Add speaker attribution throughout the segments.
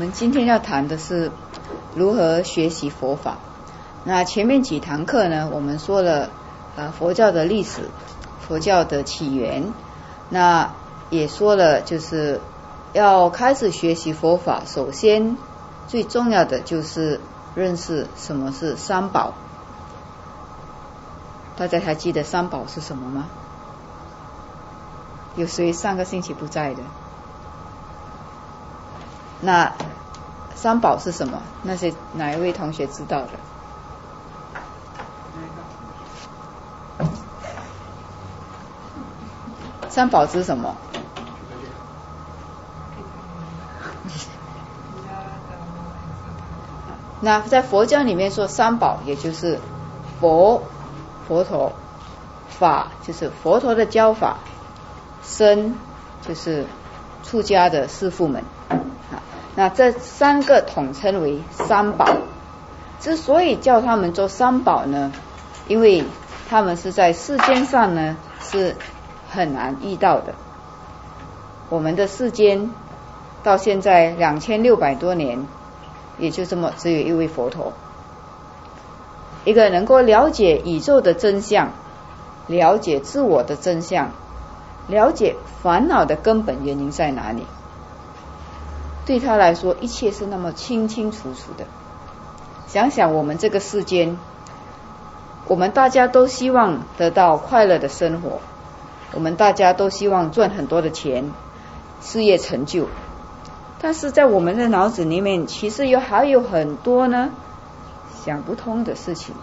Speaker 1: 们今天要谈的是如何学习佛法。那前面几堂课呢，我们说了佛教的历史，佛教的起源，那也说了就是要开始学习佛法，首先最重要的就是认识什么是三宝。大家还记得三宝是什么吗？有谁上个星期不在的？那三宝是什么？哪一位同学知道的？三宝是什么？那在佛教里面说三宝，也就是佛陀，法就是佛陀的教法，僧就是出家的师父们。那这三个统称为三宝。之所以叫他们做三宝呢，因为他们是在世间上呢是很难遇到的。我们的世间到现在2600多年，也就这么只有一位佛陀，一个能够了解宇宙的真相，了解自我的真相，了解烦恼的根本原因在哪里。对他来说，一切是那么清清楚楚的。想想我们这个世间，我们大家都希望得到快乐的生活，我们大家都希望赚很多的钱，事业成就，但是在我们的脑子里面，其实还有很多呢想不通的事情。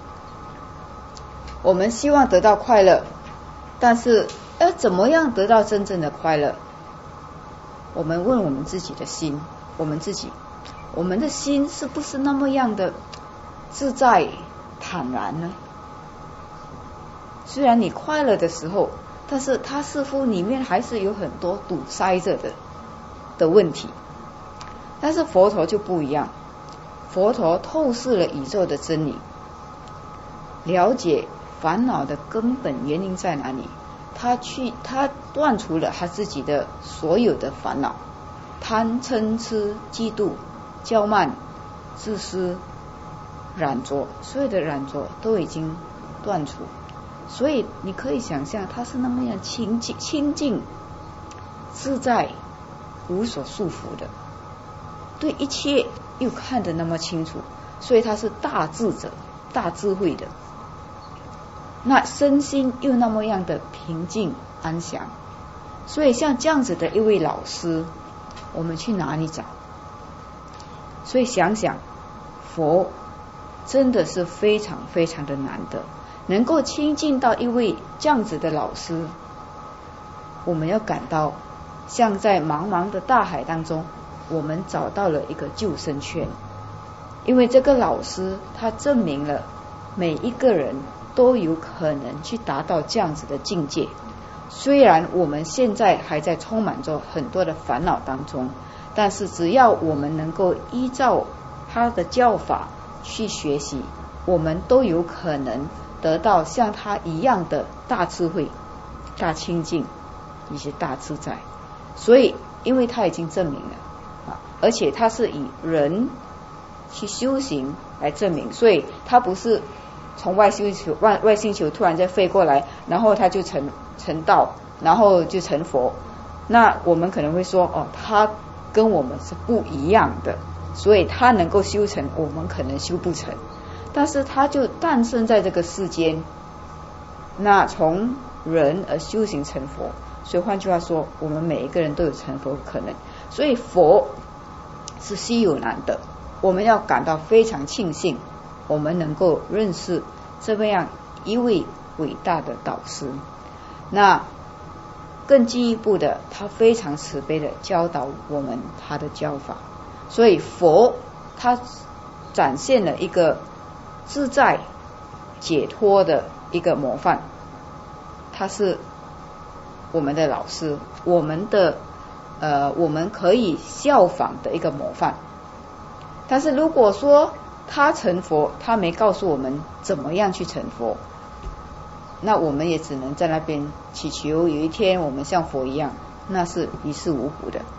Speaker 1: 我们希望得到快乐，但是要怎么样得到真正的快乐？我们问我们自己的心，我们的心是不是那么样的自在坦然呢？虽然你快乐的时候，但是它似乎里面还是有很多堵塞着的问题。但是佛陀就不一样，佛陀透视了宇宙的真理，了解烦恼的根本原因在哪里，他断除了他自己的所有的烦恼，贪嗔痴嫉妒骄慢自私染着，所有的染着都已经断除。所以你可以想象他是那么样清净自在无所束缚的，对一切又看得那么清楚，所以他是大智者大智慧的。那身心又那么样的平静安详，所以像这样子的一位老师，我们去哪里找？所以想想佛真的是非常非常的难得，能够亲近到一位这样子的老师，我们要感到像在茫茫的大海当中，我们找到了一个救生圈。因为这个老师他证明了每一个人都有可能去达到这样子的境界。虽然我们现在还在充满着很多的烦恼当中，但是只要我们能够依照他的教法去学习，我们都有可能得到像他一样的大智慧、大清净以及大自在。所以因为他已经证明了而且他是以人去修行来证明，所以他不是从外星球突然间飞过来，然后他就成道，然后就成佛。那我们可能会说他跟我们是不一样的，所以他能够修成，我们可能修不成。但是他就诞生在这个世间，那从人而修行成佛，所以换句话说，我们每一个人都有成佛的可能。所以佛是稀有难得，我们要感到非常庆幸，我们能够认识这么样一位伟大的导师。那更进一步的，他非常慈悲的教导我们他的教法。所以佛他展现了一个自在解脱的一个模范，他是我们的老师，我们可以效仿的一个模范。但是如果说他成佛，他没告诉我们怎么样去成佛，那我们也只能在那边祈求有一天我们像佛一样，那是于事无补的。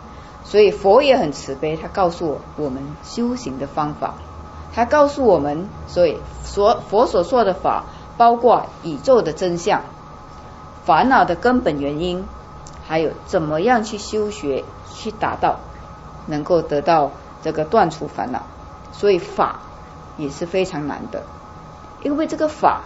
Speaker 1: 所以佛也很慈悲，他告诉我们修行的方法，他告诉我们，所以佛所说的法包括宇宙的真相、烦恼的根本原因，还有怎么样去修学，去达到能够得到这个断除烦恼。所以法也是非常难的，因为这个法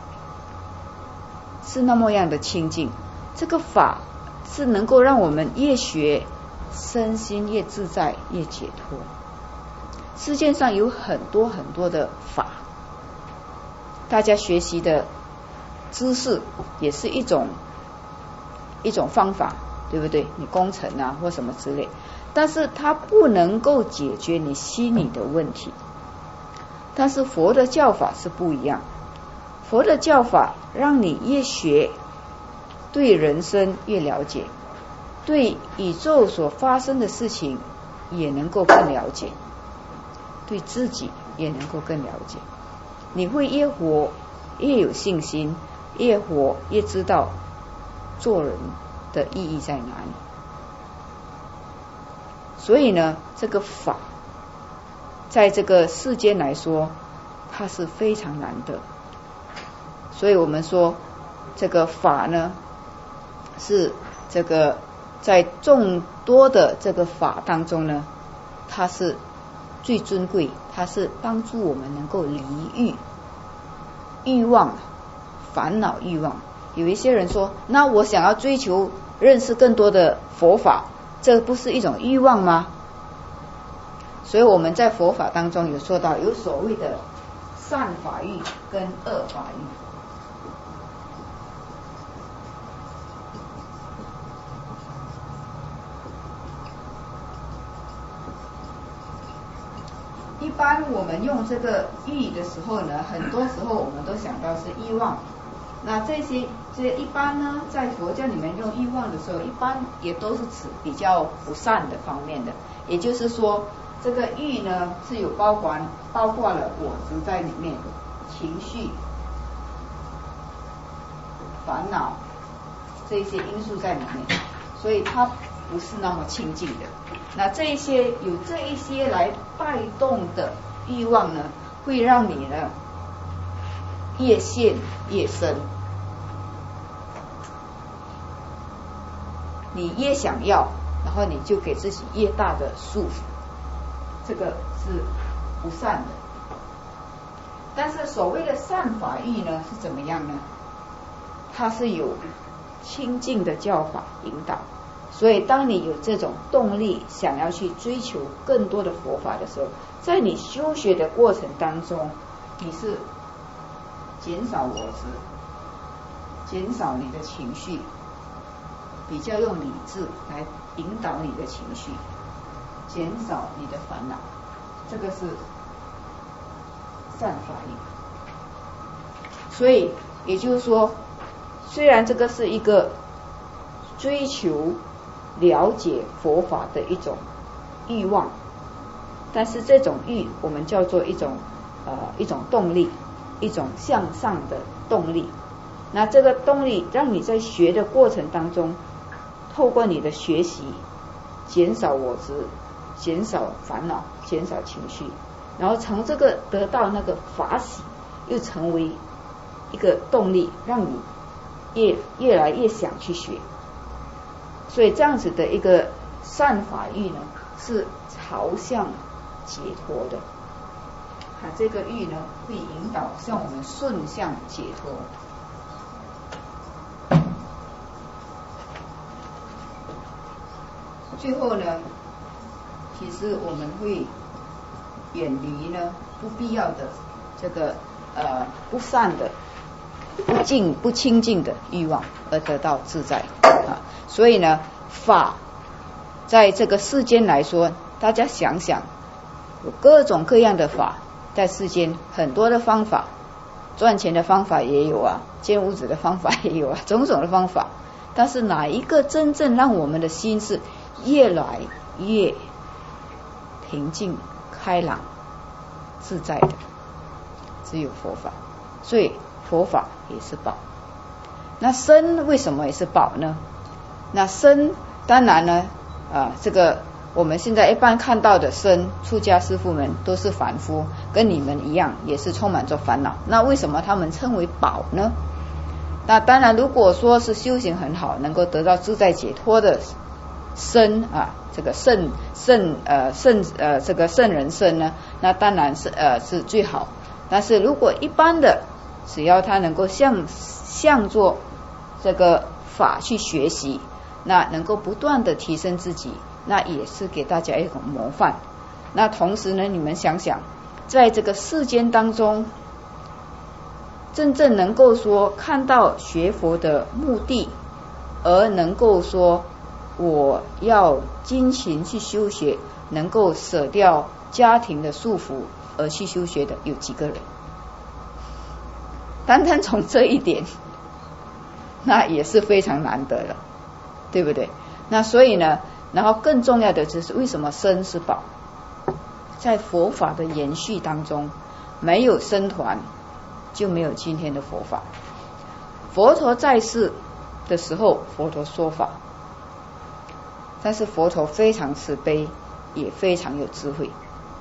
Speaker 1: 是那么样的清净，这个法是能够让我们越学身心越自在越解脱。世界上有很多很多的法，大家学习的知识也是一种方法，对不对？你工程啊或什么之类，但是它不能够解决你心理的问题。但是佛的教法是不一样，佛的教法让你越学对人生越了解，对宇宙所发生的事情也能够更了解，对自己也能够更了解。你会越活越有信心，越活越知道做人的意义在哪里。所以呢，这个法在这个世间来说，它是非常难的。所以我们说这个法呢，是这个在众多的这个法当中呢，它是最尊贵，它是帮助我们能够离欲望、烦恼欲望。有一些人说，那我想要追求认识更多的佛法，这不是一种欲望吗？所以我们在佛法当中有说到，有所谓的善法欲跟恶法欲。一般我们用这个欲的时候呢，很多时候我们都想到是欲望。那这一般呢，在佛教里面用欲望的时候，一般也都是指比较不善的方面的。也就是说，这个欲呢是有包括了我执在里面，情绪、烦恼这些因素在里面，所以它不是那么清净的。那这一些来带动的欲望呢，会让你呢越陷越深，你越想要，然后你就给自己越大的束缚，这个是不善的。但是所谓的善法欲呢是怎么样呢？它是有清净的教法引导，所以当你有这种动力想要去追求更多的佛法的时候，在你修学的过程当中，你是减少我执，减少你的情绪，比较用理智来引导你的情绪，减少你的烦恼，这个是善法欲。所以也就是说，虽然这个是一个追求了解佛法的一种欲望，但是这种欲我们叫做一种动力，一种向上的动力。那这个动力让你在学的过程当中，透过你的学习减少我执，减少烦恼，减少情绪，然后从这个得到那个法喜，又成为一个动力，让你越来越想去学。所以这样子的一个善法欲呢，是朝向解脱的。这个欲呢会引导向我们顺向解脱。最后呢，其实我们会远离呢不必要的这个不善的不清净的欲望，而得到自在啊。所以呢，法在这个世间来说，大家想想，有各种各样的法，在世间很多的方法，赚钱的方法也有啊，建屋子的方法也有啊，种种的方法。但是哪一个真正让我们的心是越来越平静、开朗、自在的？只有佛法。所以佛法也是宝。那身为什么也是宝呢？那身当然呢这个我们现在一般看到的出家师父们都是凡夫，跟你们一样，也是充满着烦恼。那为什么他们称为宝呢？那当然，如果说是修行很好，能够得到自在解脱的这个圣人身呢，那当然是最好。但是如果一般的，只要他能够向着这个法去学习，那能够不断的提升自己，那也是给大家一种模范。那同时呢，你们想想，在这个世间当中，真正能够说看到学佛的目的，而能够说我要精勤去修学，能够舍掉家庭的束缚而去修学的有几个人？单单从这一点，那也是非常难得了，对不对？那所以呢，然后更重要的就是为什么身是宝？在佛法的延续当中，没有僧团就没有今天的佛法。佛陀在世的时候，佛陀说法，但是佛陀非常慈悲，也非常有智慧。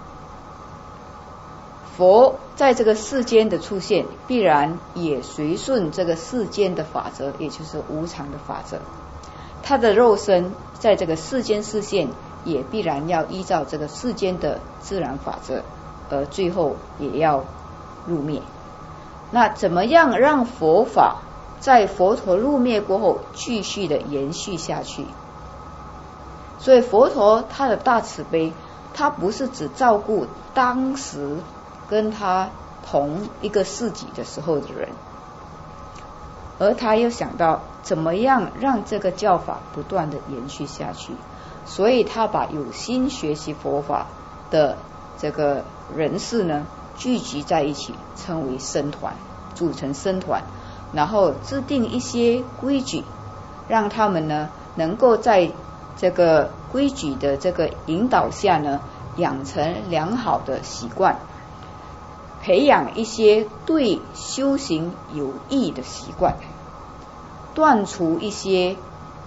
Speaker 1: 佛在这个世间的出现，必然也随顺这个世间的法则，也就是无常的法则。他的肉身在这个世间示现，也必然要依照这个世间的自然法则，而最后也要入灭。那怎么样让佛法在佛陀入灭过后继续的延续下去？所以佛陀他的大慈悲，他不是只照顾当时跟他同一个世纪的时候的人，而他又想到怎么样让这个教法不断的延续下去，所以他把有心学习佛法的这个人士呢聚集在一起，称为僧团，组成僧团，然后制定一些规矩，让他们呢能够在这个规矩的这个引导下呢，养成良好的习惯，培养一些对修行有益的习惯，断除一些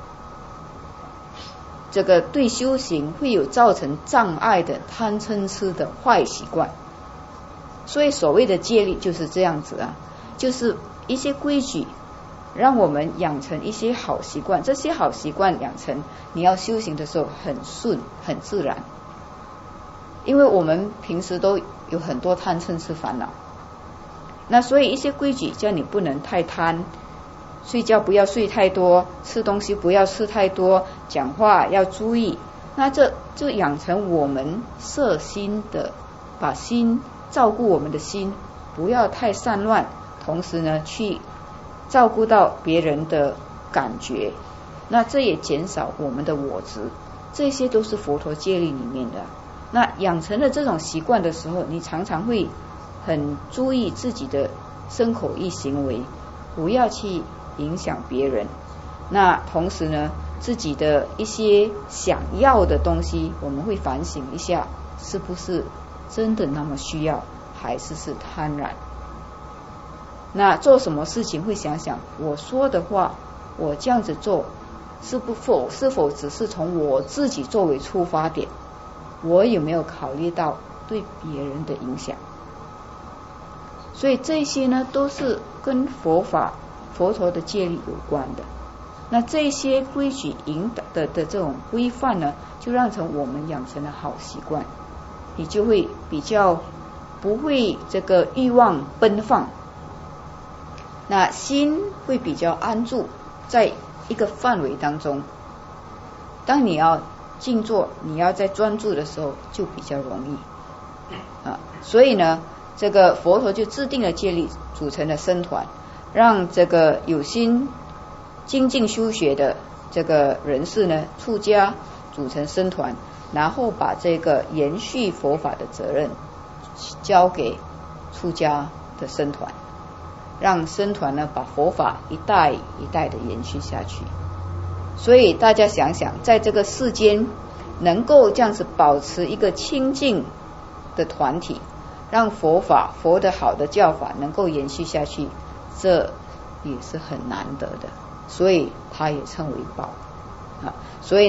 Speaker 1: 这个对修行会有造成障碍的贪嗔痴的坏习惯。所以所谓的戒律就是这样子啊，就是一些规矩，让我们养成一些好习惯。这些好习惯养成，你要修行的时候很顺很自然。因为我们平时都有很多贪嗔痴烦恼，那所以一些规矩叫你不能太贪，睡觉不要睡太多，吃东西不要吃太多，讲话要注意。那这就养成我们摄心的，把心照顾我们的心不要太散乱，同时呢去照顾到别人的感觉，那这也减少我们的我执。这些都是佛陀戒律里面的。那养成了这种习惯的时候，你常常会很注意自己的身口意行为，不要去影响别人。那同时呢，自己的一些想要的东西，我们会反省一下，是不是真的那么需要，还是贪婪。那做什么事情会想想，我说的话，我这样子做是否只是从我自己作为出发点，我有没有考虑到对别人的影响？所以这些呢都是跟佛陀的戒律有关的。那这些规矩引导的这种规范呢，就让成我们养成了好习惯，你就会比较不会这个欲望奔放，那心会比较安住在一个范围当中。当你要静坐，你要在专注的时候就比较容易啊。所以呢，这个佛陀就制定了戒律，组成了僧团，让这个有心精进修学的这个人士呢出家，组成僧团，然后把这个延续佛法的责任交给出家的僧团，让僧团呢把佛法一代一代的延续下去。所以大家想想，在这个世间能够这样子保持一个清净的团体，让佛的好的教法能够延续下去，这也是很难得的，所以它也称为宝啊。所以呢，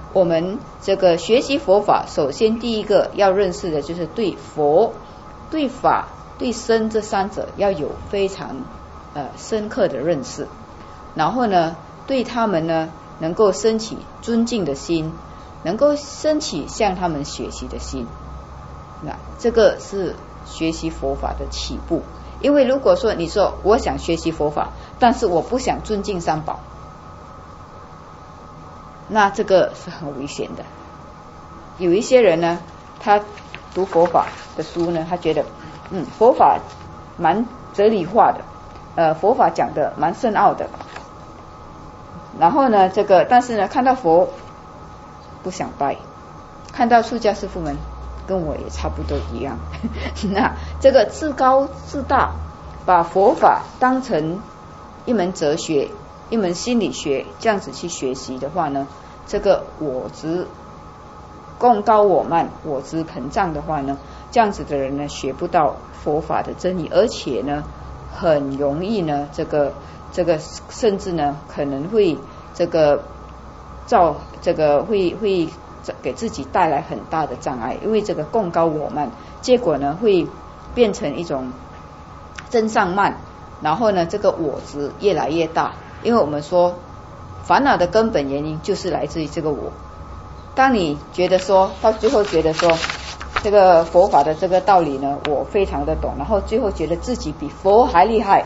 Speaker 1: 我们这个学习佛法，首先第一个要认识的就是对佛、对法、对僧这三者要有非常深刻的认识，然后呢，对他们呢能够升起尊敬的心，能够升起向他们学习的心。那这个是学习佛法的起步。因为如果说你说我想学习佛法，但是我不想尊敬三宝，那这个是很危险的。有一些人呢，他读佛法的书呢，他觉得佛法蛮哲理化的，佛法讲的蛮深奥的，然后呢但是呢看到佛不想拜，看到出家师父们跟我也差不多一样那这个自高自大，把佛法当成一门哲学、一门心理学这样子去学习的话呢，这个我执共高我慢、我执膨胀的话呢，这样子的人呢学不到佛法的真理，而且呢很容易呢这个甚至呢可能会会给自己带来很大的障碍，因为这个共高我慢，结果呢会变成一种增上慢，然后呢这个我执越来越大。因为我们说烦恼的根本原因就是来自于这个我。当你觉得说到最后觉得说这个佛法的这个道理呢我非常的懂，然后最后觉得自己比佛还厉害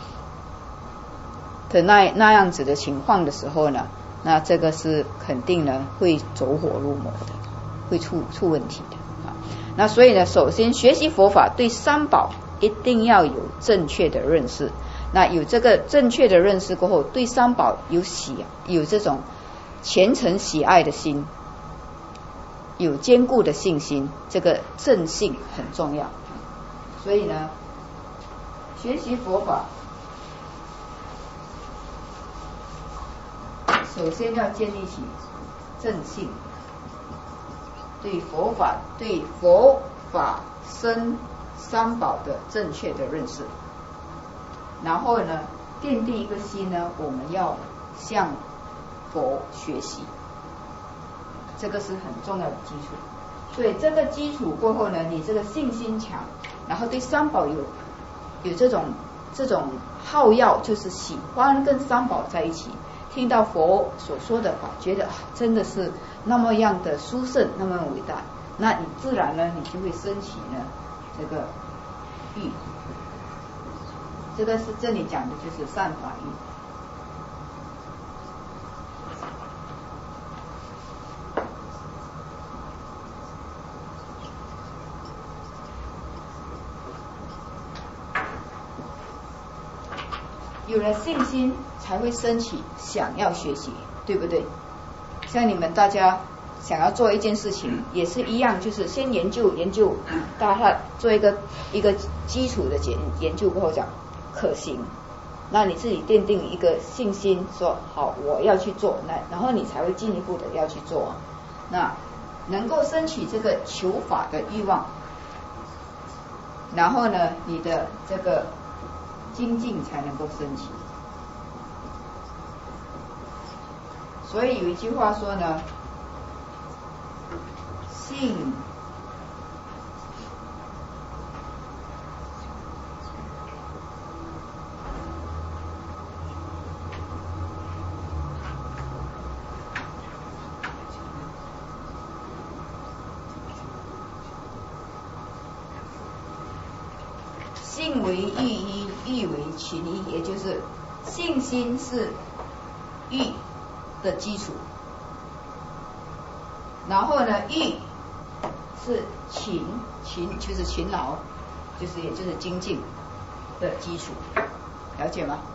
Speaker 1: 的那样子的情况的时候呢，那这个是肯定呢会走火入魔的，会出问题的。那所以呢，首先学习佛法对三宝一定要有正确的认识。那有这个正确的认识过后，对三宝有这种虔诚喜爱的心，有坚固的信心，这个正信很重要。所以呢，学习佛法首先要建立起正信，对佛法、对佛法僧三宝的正确的认识，然后呢，奠定一个心呢，我们要向佛学习，这个是很重要的基础。所以这个基础过后呢，你这个信心强，然后对三宝有这种好要，就是喜欢跟三宝在一起。听到佛所说的法，觉得真的是那么样的殊胜，那么伟大，那你自然呢，你就会升起呢这个欲。这个是这里讲的就是善法欲。有了信心才会升起想要学习，对不对？像你们大家想要做一件事情也是一样，就是先研究，大家做一个基础的研究过后讲可行，那你自己奠定一个信心，说好我要去做，然后你才会进一步的要去做，那能够升起这个求法的欲望，然后呢你的这个精进才能够升起。所以有一句话说呢，信为欲依，欲为群依，也就是信心是欲的基础，然后呢欲是勤就是勤劳，也就是精进的基础，了解吗？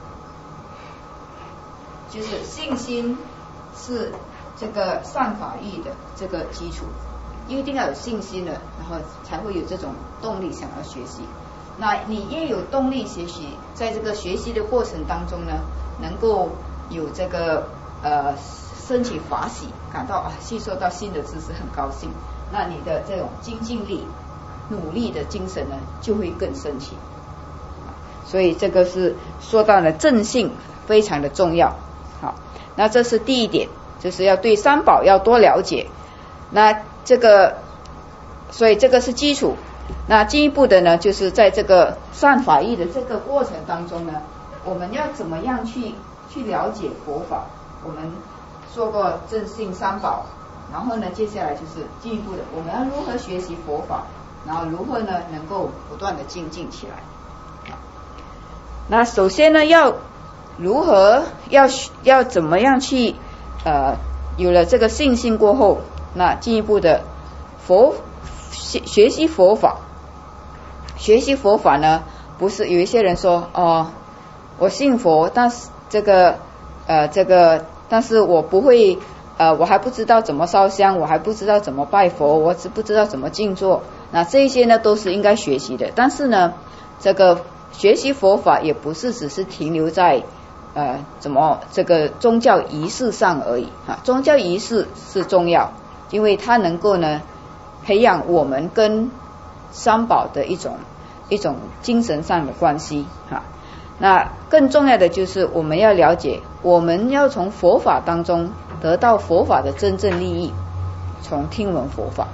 Speaker 1: 就是信心是这个善法欲的这个基础，一定要有信心了，然后才会有这种动力想要学习。那你越有动力学习，在这个学习的过程当中呢，能够有这个升起法喜，感到吸收到新的知识很高兴，那你的这种精进力、努力的精神呢就会更升起。所以这个是说到了正信非常的重要。好，那这是第一点。 就是要对三宝要多了解。那这个，所以这个是基础。那进一步的呢，就是在这个善法义的这个过程当中呢，我们要怎么样去了解佛法？我们说过正信三宝，然后呢，接下来就是进一步的，我们要如何学习佛法，然后如何呢能够不断的精进起来。那首先呢，要如何要怎么样去有了这个信心过后，那进一步的学习佛法。学习佛法呢，不是有一些人说我信佛，但是这个但是我不会我还不知道怎么烧香，我还不知道怎么拜佛，我不知道怎么静坐。那这些呢都是应该学习的，但是呢，这个学习佛法也不是只是停留在这个宗教仪式上而已宗教仪式是重要，因为它能够呢培养我们跟三宝的一种精神上的关系那更重要的就是我们要了解，我们要从佛法当中得到佛法的真正利益，从听闻佛法。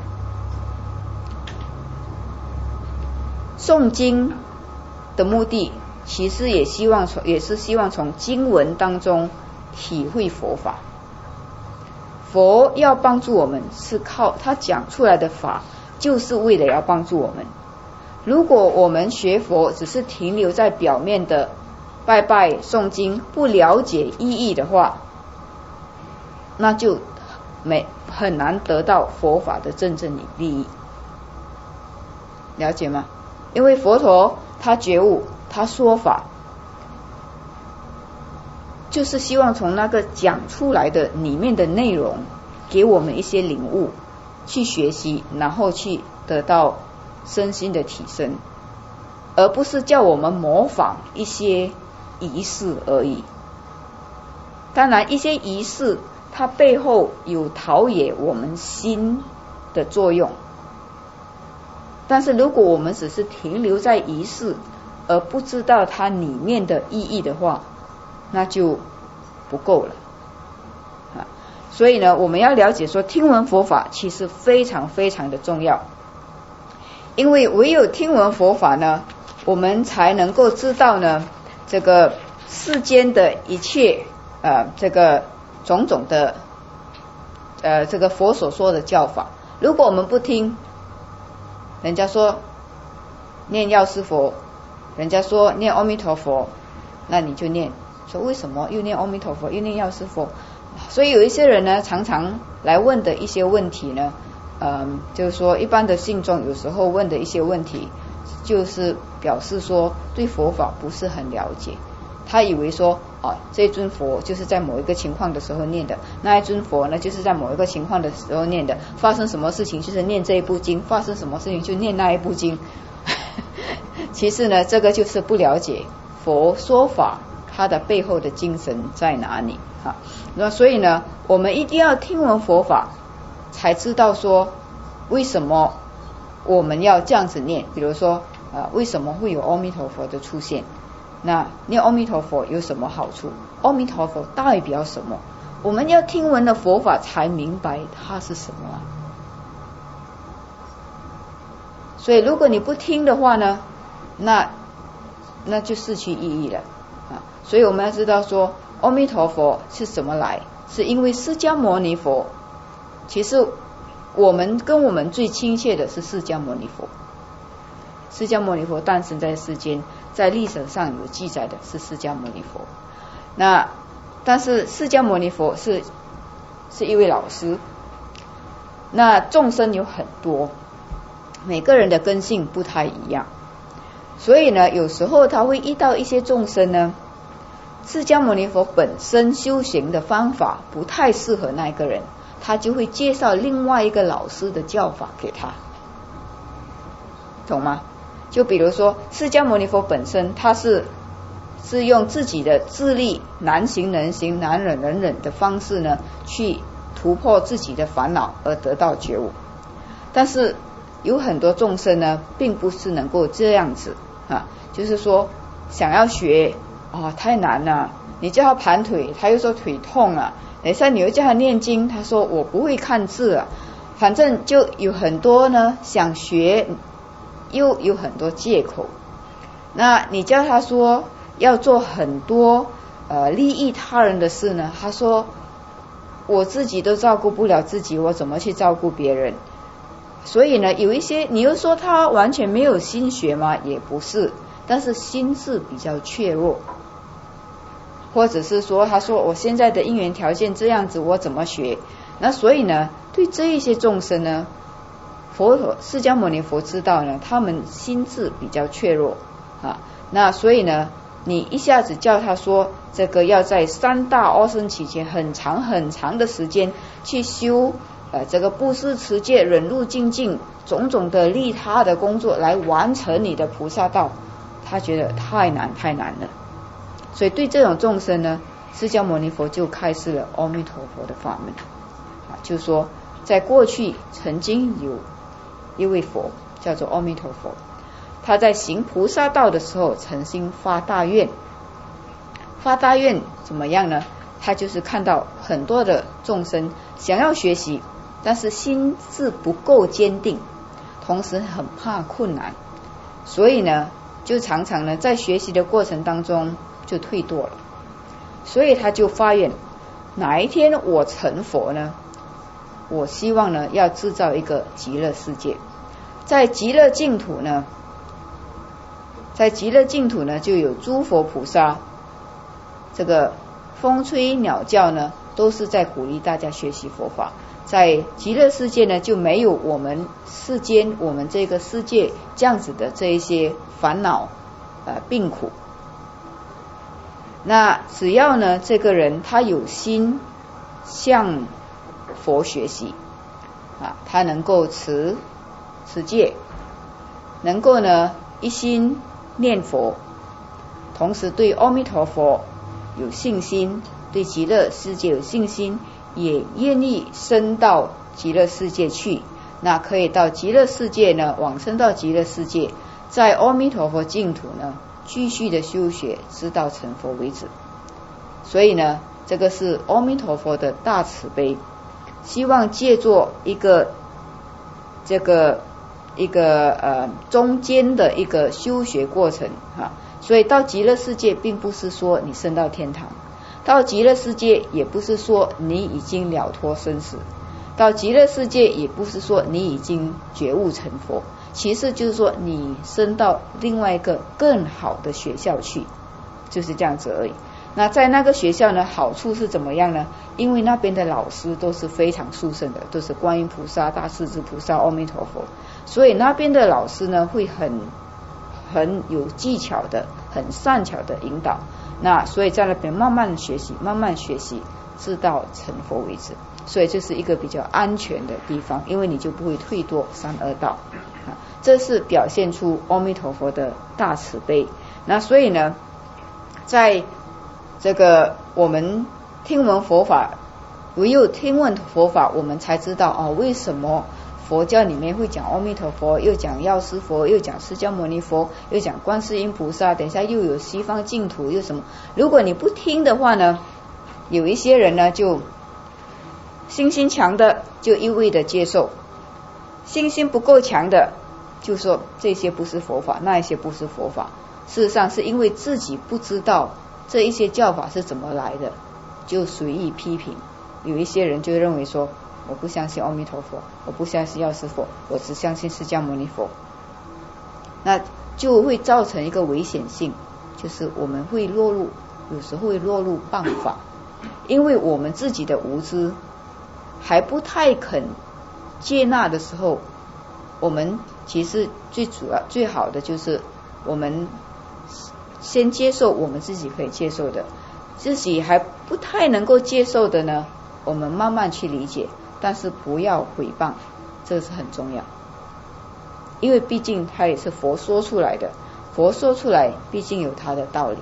Speaker 1: 诵经的目的其实也是希望从经文当中体会佛法。佛要帮助我们，是靠他讲出来的法，就是为了要帮助我们。如果我们学佛只是停留在表面的拜拜诵经，不了解意义的话，那就很难得到佛法的真正利益。了解吗？因为佛陀他觉悟，他说法，就是希望从那个讲出来的里面的内容给我们一些领悟，去学习，然后去得到身心的提升，而不是叫我们模仿一些仪式而已。当然一些仪式它背后有陶冶我们心的作用，但是如果我们只是停留在仪式而不知道它里面的意义的话，那就不够了所以呢，我们要了解说听闻佛法其实非常非常的重要，因为唯有听闻佛法呢，我们才能够知道呢这个世间的一切这个种种的这个佛所说的教法。如果我们不听，人家说念药师佛，人家说念阿弥陀佛，那你就念，说为什么又念阿弥陀佛又念药师佛？所以有一些人呢常常来问的一些问题呢就是说一般的信众有时候问的一些问题，就是表示说对佛法不是很了解。他以为说这尊佛就是在某一个情况的时候念的，那一尊佛呢就是在某一个情况的时候念的，发生什么事情就是念这一部经，发生什么事情就念那一部经其实呢这个就是不了解佛说法它的背后的精神在哪里那所以呢我们一定要听闻佛法，才知道说为什么我们要这样子念。比如说为什么会有阿弥陀佛的出现，那念阿弥陀佛有什么好处，阿弥陀佛代表什么，我们要听闻了佛法才明白它是什么所以如果你不听的话呢，那就失去意义了所以我们要知道说阿弥陀佛是怎么来，是因为释迦牟尼佛，其实我们最亲切的是释迦牟尼佛。释迦牟尼佛诞生在世间，在历史上有记载的是释迦牟尼佛。那但是释迦牟尼佛是一位老师，那众生有很多，每个人的根性不太一样，所以呢有时候他会遇到一些众生呢，释迦牟尼佛本身修行的方法不太适合那个人，他就会介绍另外一个老师的教法给他，懂吗？就比如说释迦牟尼佛本身他是用自己的智力，难行能行难忍能忍的方式呢去突破自己的烦恼而得到觉悟，但是有很多众生呢并不是能够这样子就是说想要学太难了，你叫他盘腿，他又说腿痛了，等一下你又叫他念经，他说我不会看字啊，反正就有很多呢想学，又有很多借口。那你叫他说要做很多利益他人的事呢，他说我自己都照顾不了自己，我怎么去照顾别人？所以呢，有一些你又说他完全没有心学吗？也不是，但是心智比较脆弱，或者是说他说我现在的因缘条件这样子，我怎么学？那所以呢，对这一些众生呢，释迦牟尼佛知道呢，他们心智比较脆弱啊。那所以呢，你一下子叫他说这个要在三大阿僧祇前很长很长的时间去修这个布施持戒忍辱精进种种的利他的工作来完成你的菩萨道，他觉得太难了。所以对这种众生呢，释迦牟尼佛就开示了阿弥陀佛的法门就是说在过去曾经有一位佛叫做阿弥陀佛，他在行菩萨道的时候曾经发大愿怎么样呢？他就是看到很多的众生想要学习，但是心智不够坚定，同时很怕困难，所以呢就常常呢在学习的过程当中就退堕了。所以他就发愿，哪一天我成佛呢，我希望呢要制造一个极乐世界，在极乐净土呢就有诸佛菩萨，这个风吹鸟叫呢都是在鼓励大家学习佛法。在极乐世界呢就没有我们这个世界这样子的这一些烦恼病苦。那只要呢这个人他有心向佛学习他能够持戒，能够呢一心念佛，同时对阿弥陀佛有信心，对极乐世界有信心，也愿意升到极乐世界去，那可以到极乐世界呢往生到极乐世界，在阿弥陀佛净土呢继续的修学，直到成佛为止。所以呢这个是阿弥陀佛的大慈悲，希望借作一个中间的一个修学过程所以到极乐世界并不是说你升到天堂，到极乐世界也不是说你已经了脱生死，到极乐世界也不是说你已经觉悟成佛，其实就是说你升到另外一个更好的学校去，就是这样子而已。那在那个学校呢，好处是怎么样呢？因为那边的老师都是非常殊胜的，都是观音菩萨、大势至菩萨、阿弥陀佛，所以那边的老师呢会很有技巧的，很善巧的引导。那所以在那边慢慢学习，直到成佛为止。所以这是一个比较安全的地方，因为你就不会退堕三恶道这是表现出阿弥陀佛的大慈悲。那所以呢，在这个我们听闻佛法，唯有听闻佛法，我们才知道为什么佛教里面会讲阿弥陀佛，又讲药师佛，又讲释迦牟尼佛，又讲观世音菩萨，等一下又有西方净土，又什么。如果你不听的话呢，有一些人呢就信心强的就一味的接受，信心不够强的就说这些不是佛法，那一些不是佛法。事实上是因为自己不知道这一些教法是怎么来的，就随意批评。有一些人就认为说，我不相信阿弥陀佛，我不相信药师佛，我只相信释迦牟尼佛，那就会造成一个危险性，就是我们会有时候会落入谤法，因为我们自己的无知还不太肯接纳的时候，我们其实最好的就是我们先接受我们自己可以接受的，自己还不太能够接受的呢，我们慢慢去理解，但是不要毁谤，这是很重要。因为毕竟它也是佛说出来的，佛说出来毕竟有它的道理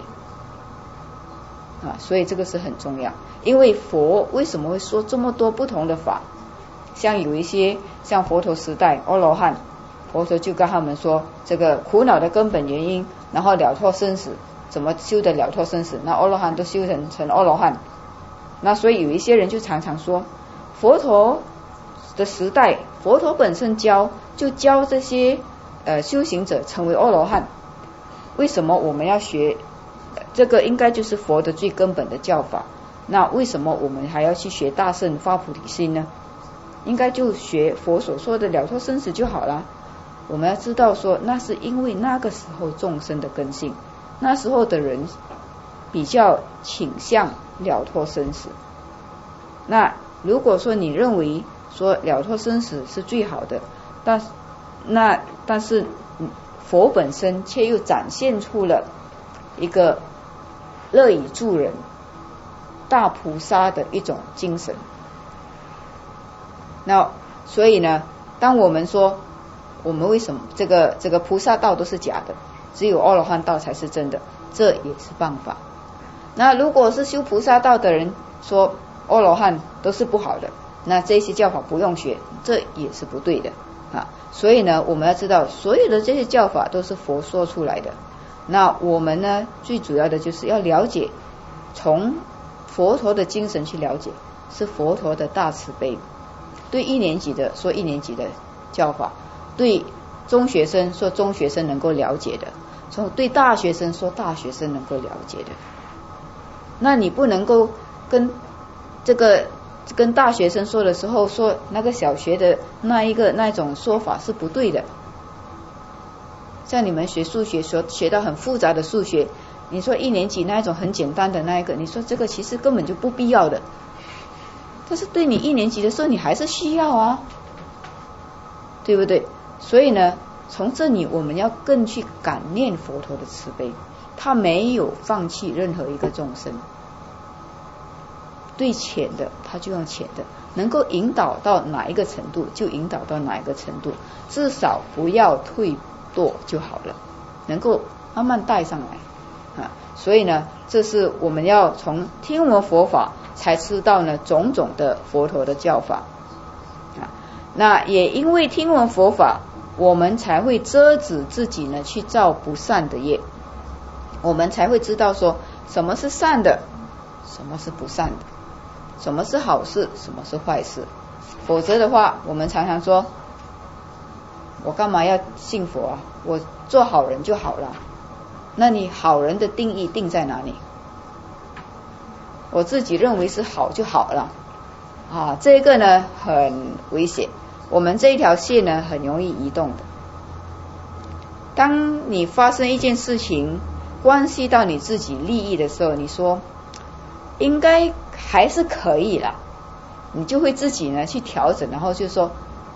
Speaker 1: 所以这个是很重要。因为佛为什么会说这么多不同的法，像有一些像佛陀时代阿罗汉，佛陀就跟他们说这个苦恼的根本原因，然后了脱生死， 怎么修得了脱生死？那阿罗汉都修成阿罗汉。那所以有一些人就常常说，佛陀的时代，佛陀本身教这些修行者成为阿罗汉，为什么我们要学这个？应该就是佛的最根本的教法。那为什么我们还要去学大乘发菩提心呢？应该就学佛所说的了脱生死就好了。我们要知道说，那是因为那个时候众生的根性，那时候的人比较倾向了脱生死。那如果说你认为说了脱生死是最好的，但是佛本身却又展现出了一个乐以助人、大菩萨的一种精神。那所以呢，当我们说我们为什么这个菩萨道都是假的，只有阿罗汉道才是真的，这也是办法。那如果是修菩萨道的人说阿罗汉都是不好的，那这些教法不用学，这也是不对的啊。所以呢，我们要知道所有的这些教法都是佛说出来的。那我们呢，最主要的就是要了解，从佛陀的精神去了解，是佛陀的大慈悲。对一年级的说一年级的教法，对中学生说中学生能够了解的，对大学生说大学生能够了解的。那你不能够跟大学生说的时候说那个小学的那种说法是不对的。像你们学数学学到很复杂的数学，你说一年级那一种很简单的那一个，你说这个其实根本就不必要的。但是对你一年级的时候你还是需要啊，对不对？所以呢，从这里我们要更去感念佛陀的慈悲，他没有放弃任何一个众生，对浅的他就用浅的，能够引导到哪一个程度就引导到哪一个程度，至少不要退堕就好了，能够慢慢带上来啊。所以呢，这是我们要从听闻佛法才知道呢种种的佛陀的教法啊。那也因为听闻佛法，我们才会遮止自己呢去造不善的业，我们才会知道说什么是善的，什么是不善的，什么是好事，什么是坏事。否则的话，我们常常说，我干嘛要信佛啊？我做好人就好了。那你好人的定义定在哪里？我自己认为是好就好了啊，这个呢很危险。我们这一条线呢很容易移动的。当你发生一件事情关系到你自己利益的时候，你说应该还是可以啦，你就会自己呢去调整，然后就说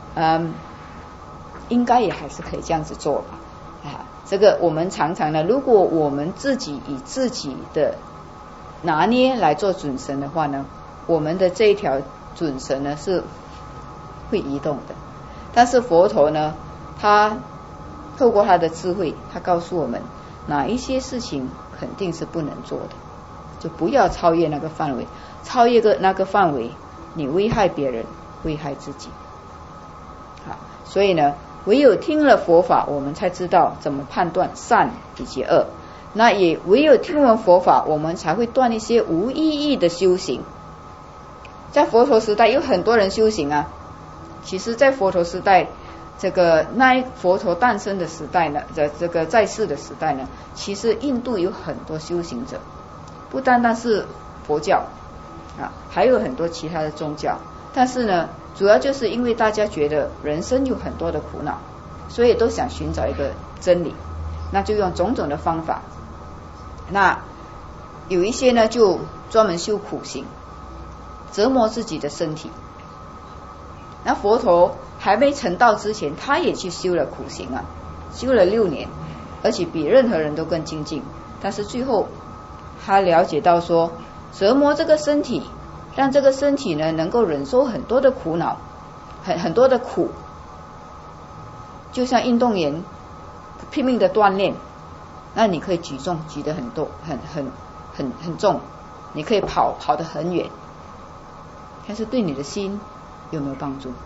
Speaker 1: 应该也还是可以这样子做吧啊。这个我们常常呢，如果我们自己以自己的拿捏来做准绳的话呢，我们的这一条准绳呢是会移动的。但是佛陀呢，他透过他的智慧，他告诉我们哪一些事情肯定是不能做的，就不要超越那个范围，超越那个范围你危害别人，危害自己。好，所以呢，唯有听了佛法，我们才知道怎么判断善以及恶。那也唯有听闻佛法，我们才会断一些无意义的修行。在佛陀时代有很多人修行啊，其实在佛陀时代，佛陀诞生的时代呢，这个在世的时代呢，其实印度有很多修行者，不单单是佛教啊，还有很多其他的宗教。但是呢，主要就是因为大家觉得人生有很多的苦恼，所以都想寻找一个真理，那就用种种的方法。那有一些呢就专门修苦行，折磨自己的身体。那佛陀还没成道之前，他也去修了苦行啊，修了6年，而且比任何人都更精进。但是最后他了解到说，折磨这个身体，让这个身体呢能够忍受很多的苦恼，很多的苦，就像运动员拼命的锻炼，那你可以举重举得很多很重，你可以跑得很远，但是对你的心有没有帮助？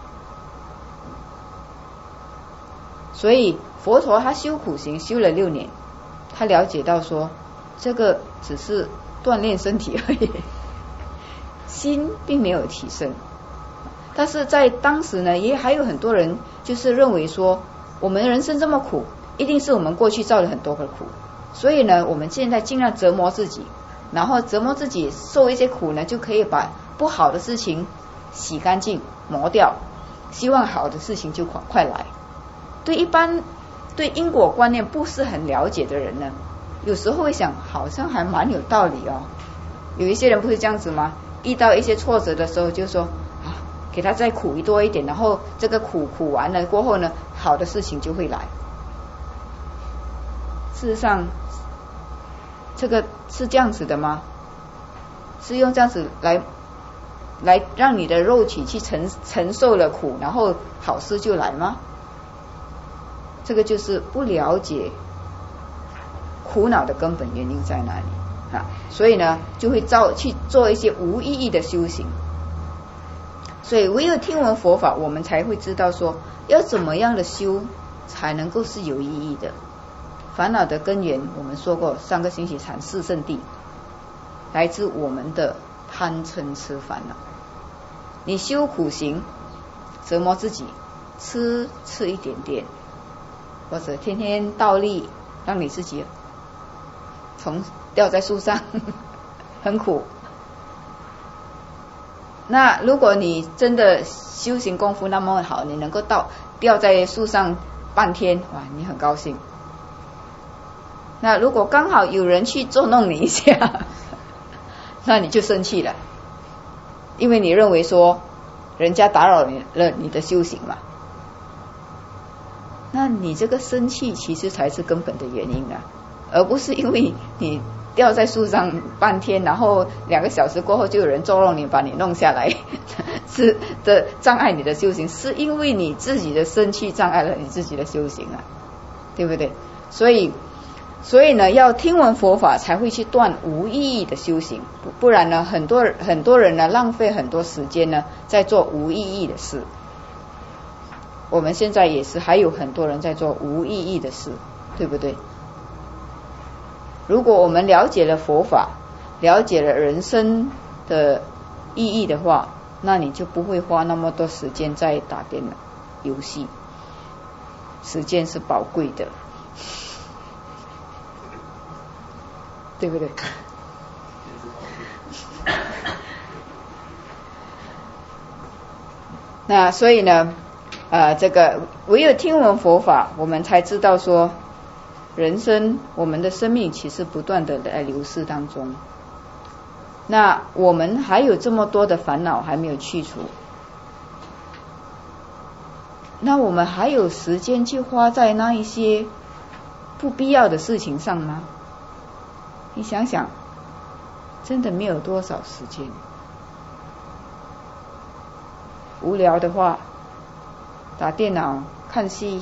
Speaker 1: 所以佛陀他修苦行修了6年，他了解到说这个只是锻炼身体而已，心并没有提升。但是在当时呢，也还有很多人就是认为说，我们人生这么苦，一定是我们过去造了很多个苦，所以呢，我们现在尽量折磨自己，然后折磨自己受一些苦呢，就可以把不好的事情洗干净磨掉，希望好的事情就快来。对一般对因果观念不是很了解的人呢，有时候会想好像还蛮有道理哦。有一些人不是这样子吗？遇到一些挫折的时候就说啊，给他再苦多一点，然后这个苦完了过后呢，好的事情就会来。事实上这个是这样子的吗？是用这样子来让你的肉体去承受了苦，然后好事就来吗？这个就是不了解苦恼的根本原因在哪里啊，所以呢就会去做一些无意义的修行。所以唯有听闻佛法，我们才会知道说要怎么样的修才能够是有意义的。烦恼的根源我们说过，上个星期谈四圣谛，来自我们的贪嗔痴烦恼。你修苦行，折磨自己，吃一点点，或者天天倒立，让你自己从掉在树上很苦。那如果你真的修行功夫那么好，你能够掉在树上半天，哇，你很高兴。那如果刚好有人去捉弄你一下，那你就生气了，因为你认为说人家打扰了你的修行嘛。那你这个生气其实才是根本的原因啊，而不是因为你掉在树上半天，然后2个小时过后就有人捉弄你，把你弄下来是的障碍你的修行，是因为你自己的生气障碍了你自己的修行啊，对不对？所以呢，要听闻佛法才会去断无意义的修行，不然呢，很多人呢浪费很多时间呢在做无意义的事。我们现在也是还有很多人在做无意义的事，对不对？如果我们了解了佛法，了解了人生的意义的话，那你就不会花那么多时间在打电脑游戏，时间是宝贵的，对不对？那所以呢这个唯有听闻佛法，我们才知道说人生我们的生命其实不断的在流逝当中，那我们还有这么多的烦恼还没有去除，那我们还有时间去花在那一些不必要的事情上吗？你想想，真的没有多少时间。无聊的话，打电脑、看戏、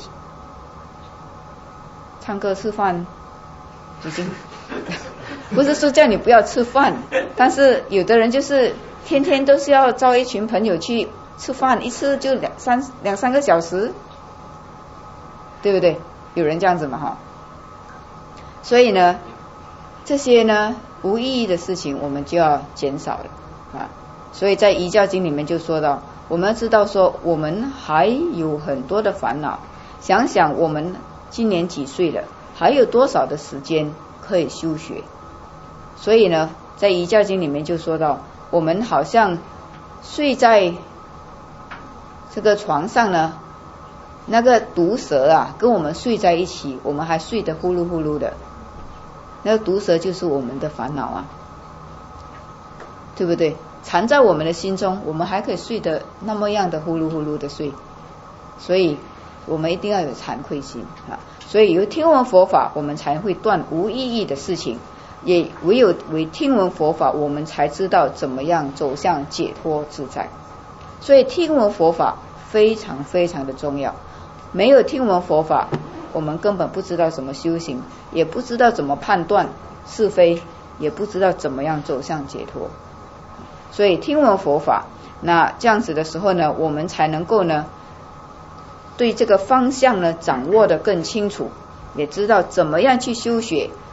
Speaker 1: 唱歌、吃饭，已经不是说叫你不要吃饭，但是有的人就是天天都是要招一群朋友去吃饭，一吃就两三个小时，对不对？有人这样子嘛哈。所以呢，这些呢无意义的事情我们就要减少了啊。所以在遗教经里面就说到，我们要知道说我们还有很多的烦恼，想想我们今年几岁了，还有多少的时间可以修学。所以呢，在遗教经里面就说到，我们好像睡在这个床上呢，那个毒蛇啊跟我们睡在一起，我们还睡得呼噜呼噜的，那个毒蛇就是我们的烦恼啊，对不对？缠在我们的心中，我们还可以睡得那么样的呼噜呼噜的睡，所以我们一定要有惭愧心啊！所以有听闻佛法，我们才会断无意义的事情，也唯有听闻佛法，我们才知道怎么样走向解脱自在。所以听闻佛法非常非常的重要，没有听闻佛法，我们根本不知道怎么修行，也不知道怎么判断是非，也不知道怎么样走向解脱。所以听闻佛法，那这样子的时候呢，我们才能够呢对这个方向呢掌握得更清楚，也知道怎么样去修学，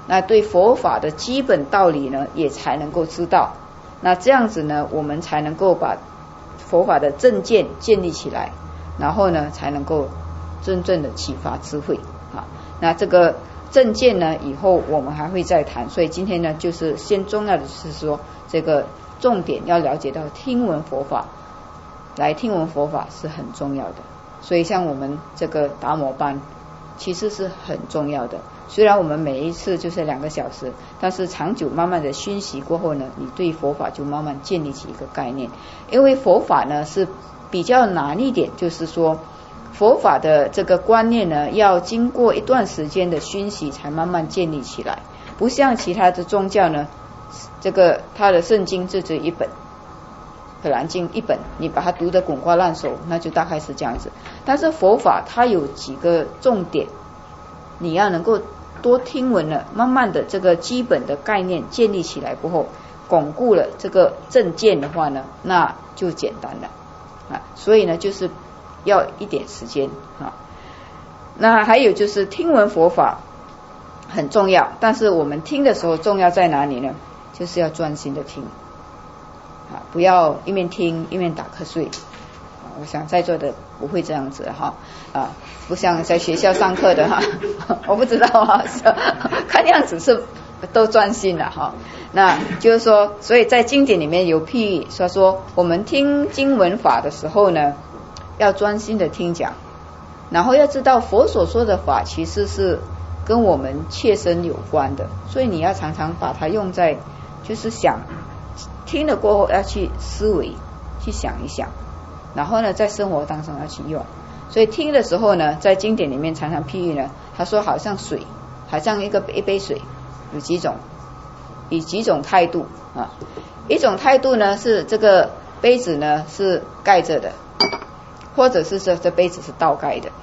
Speaker 1: 那对佛法的基本道理呢也才能够知道，那这样子呢我们才能够把佛法的正见建立起来，然后呢才能够真正的启发智慧啊。那这个正见呢以后我们还会再谈，所以今天呢就是先重要的是说这个重点要了解到听闻佛法，来听闻佛法是很重要的。所以像我们这个达摩班其实是很重要的，虽然我们每一次就是2个小时，但是长久慢慢的熏习过后呢，你对佛法就慢慢建立起一个概念。因为佛法呢是比较难一点，就是说佛法的这个观念呢要经过一段时间的熏习才慢慢建立起来，不像其他的宗教呢，这个它的圣经就只有一本，可兰经一本，你把它读得滚瓜烂熟，那就大概是这样子。但是佛法它有几个重点，你要能够多听闻了，慢慢的这个基本的概念建立起来过后，巩固了这个正见的话呢，那就简单了啊。所以呢就是要一点时间啊。那还有就是听闻佛法很重要，但是我们听的时候重要在哪里呢？就是要专心的听啊，不要一面听一面打瞌睡。我想在座的不会这样子哈啊，不像在学校上课的哈，我不知道哈，看样子是都专心了哈。那就是说，所以在经典里面有譬喻说我们听经闻法的时候呢，要专心的听讲，然后要知道佛所说的法其实是跟我们切身有关的，所以你要常常把它用在，就是想听了过后要去思维，去想一想，然后呢在生活当中要去用。所以听的时候呢，在经典里面常常譬喻呢，他说好像水，好像一杯水，有几种态度啊。一种态度呢是这个杯子呢是盖着的，或者是说这杯子是倒盖的。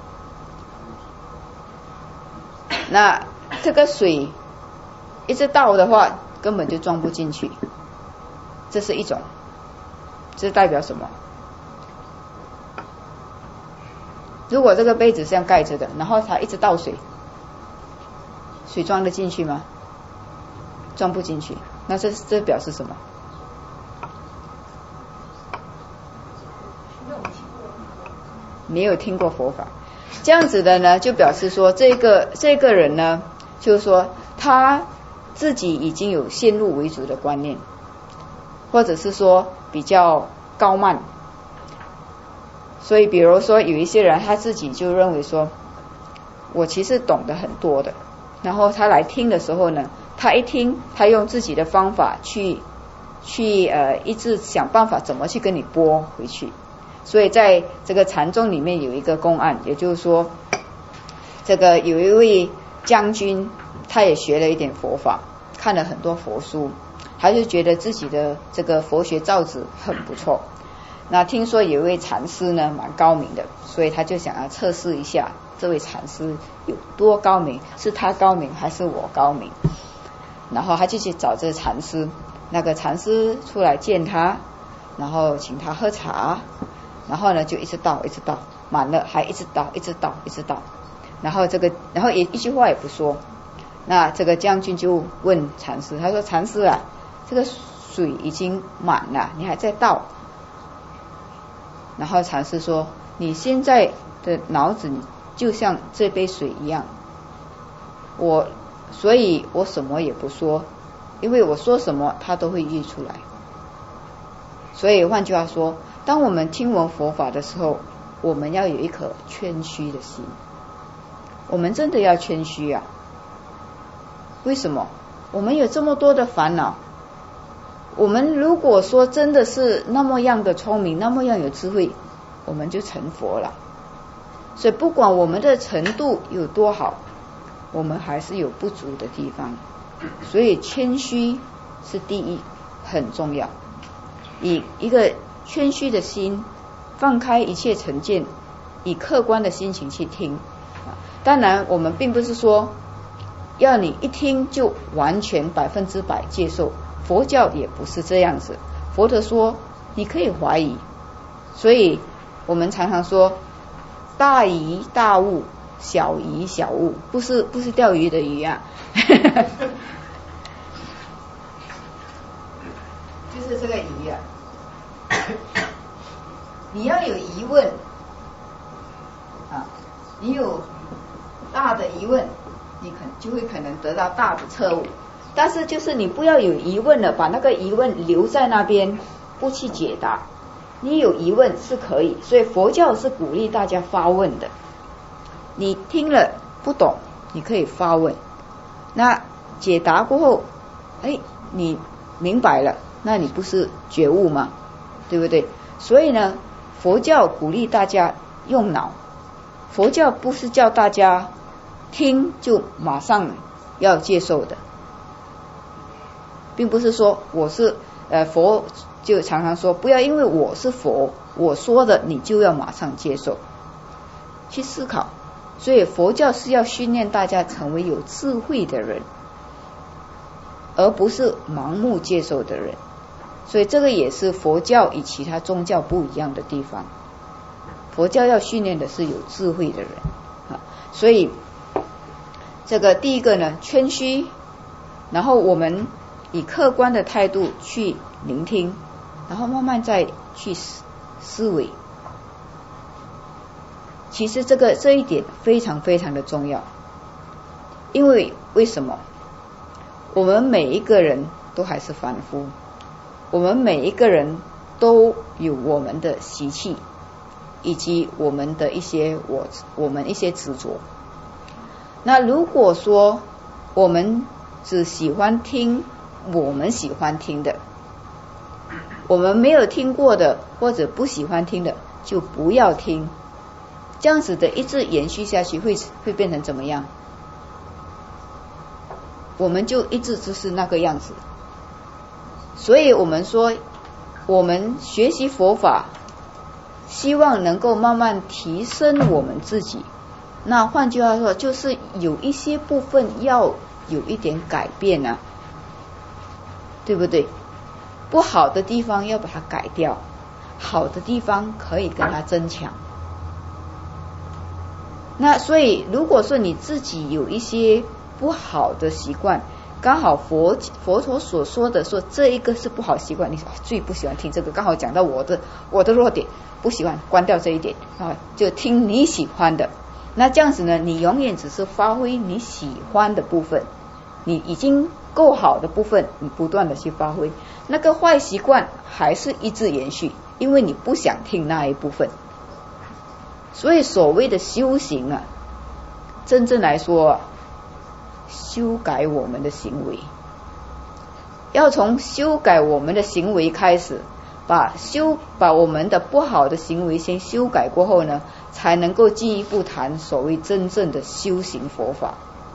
Speaker 1: 那这个水一直倒的话根本就装不进去，这是一种，这代表什么？如果这个杯子是这样盖着的，然后它一直倒水，水装得进去吗？装不进去。那这表示什么？没有听过佛法。这样子的呢就表示说这个人呢，就是说他自己已经有先入为主的观念，或者是说比较高慢。所以比如说有一些人他自己就认为说我其实懂得很多的，然后他来听的时候呢，他一听他用自己的方法去一直想办法怎么去跟你拨回去。所以在这个禅宗里面有一个公案，也就是说这个有一位将军，他也学了一点佛法，看了很多佛书，他就觉得自己的这个佛学造诣很不错。那听说有一位禅师呢蛮高明的，所以他就想要测试一下这位禅师有多高明，是他高明还是我高明。然后他就去找这个禅师，那个禅师出来见他，然后请他喝茶，然后呢就一直倒满了还一直倒，然后一句话也不说。那这个将军就问禅师，他说禅师啊，这个水已经满了，你还在倒。然后禅师说，你现在的脑子就像这杯水一样，所以我什么也不说，因为我说什么它都会溢出来。所以换句话说，当我们听闻佛法的时候，我们要有一颗谦虚的心，我们真的要谦虚啊。为什么？我们有这么多的烦恼，我们如果说真的是那么样的聪明，那么样有智慧，我们就成佛了。所以不管我们的程度有多好，我们还是有不足的地方，所以谦虚是第一，很重要。以一个谦虚的心，放开一切成见，以客观的心情去听。当然我们并不是说要你一听就完全100%接受，佛教也不是这样子。佛陀说你可以怀疑，所以我们常常说大疑大悟小疑小悟，不是钓鱼的鱼啊，就是这个疑啊。你要有疑问啊，你有大的疑问，你就会可能得到大的彻悟。但是就是你不要有疑问了，把那个疑问留在那边，不去解答。你有疑问是可以，所以佛教是鼓励大家发问的。你听了不懂，你可以发问，那解答过后，你明白了，那你不是觉悟吗？对不对？所以呢，佛教鼓励大家用脑，佛教不是叫大家听就马上要接受的，并不是说我是佛就常常说不要因为我是佛，我说的你就要马上接受，去思考。所以佛教是要训练大家成为有智慧的人，而不是盲目接受的人。所以这个也是佛教与其他宗教不一样的地方，佛教要训练的是有智慧的人啊。所以这个第一个呢，谦虚，然后我们以客观的态度去聆听，然后慢慢再去思维。其实这一点非常非常的重要，因为为什么？我们每一个人都还是凡夫，我们每一个人都有我们的习气，以及我们的一些执着。那如果说我们只喜欢听我们喜欢听的，我们没有听过的或者不喜欢听的就不要听，这样子的一直延续下去会变成怎么样？我们就一直就是那个样子。所以我们说，我们学习佛法，希望能够慢慢提升我们自己。那换句话说，就是有一些部分要有一点改变啊，对不对？不好的地方要把它改掉，好的地方可以跟它增强。那所以如果说你自己有一些不好的习惯，刚好佛陀所说的说这一个是不好习惯，你最不喜欢听这个，刚好讲到我的弱点，不喜欢，关掉这一点啊，就听你喜欢的。那这样子呢，你永远只是发挥你喜欢的部分，你已经够好的部分，你不断的去发挥，那个坏习惯还是一直延续，因为你不想听那一部分。所以所谓的修行啊，真正来说，修改我们的行为，要从修改我们的行为开始，把我们的不好的行为先修改过后呢，才能够进一步谈所谓真正的修行佛法。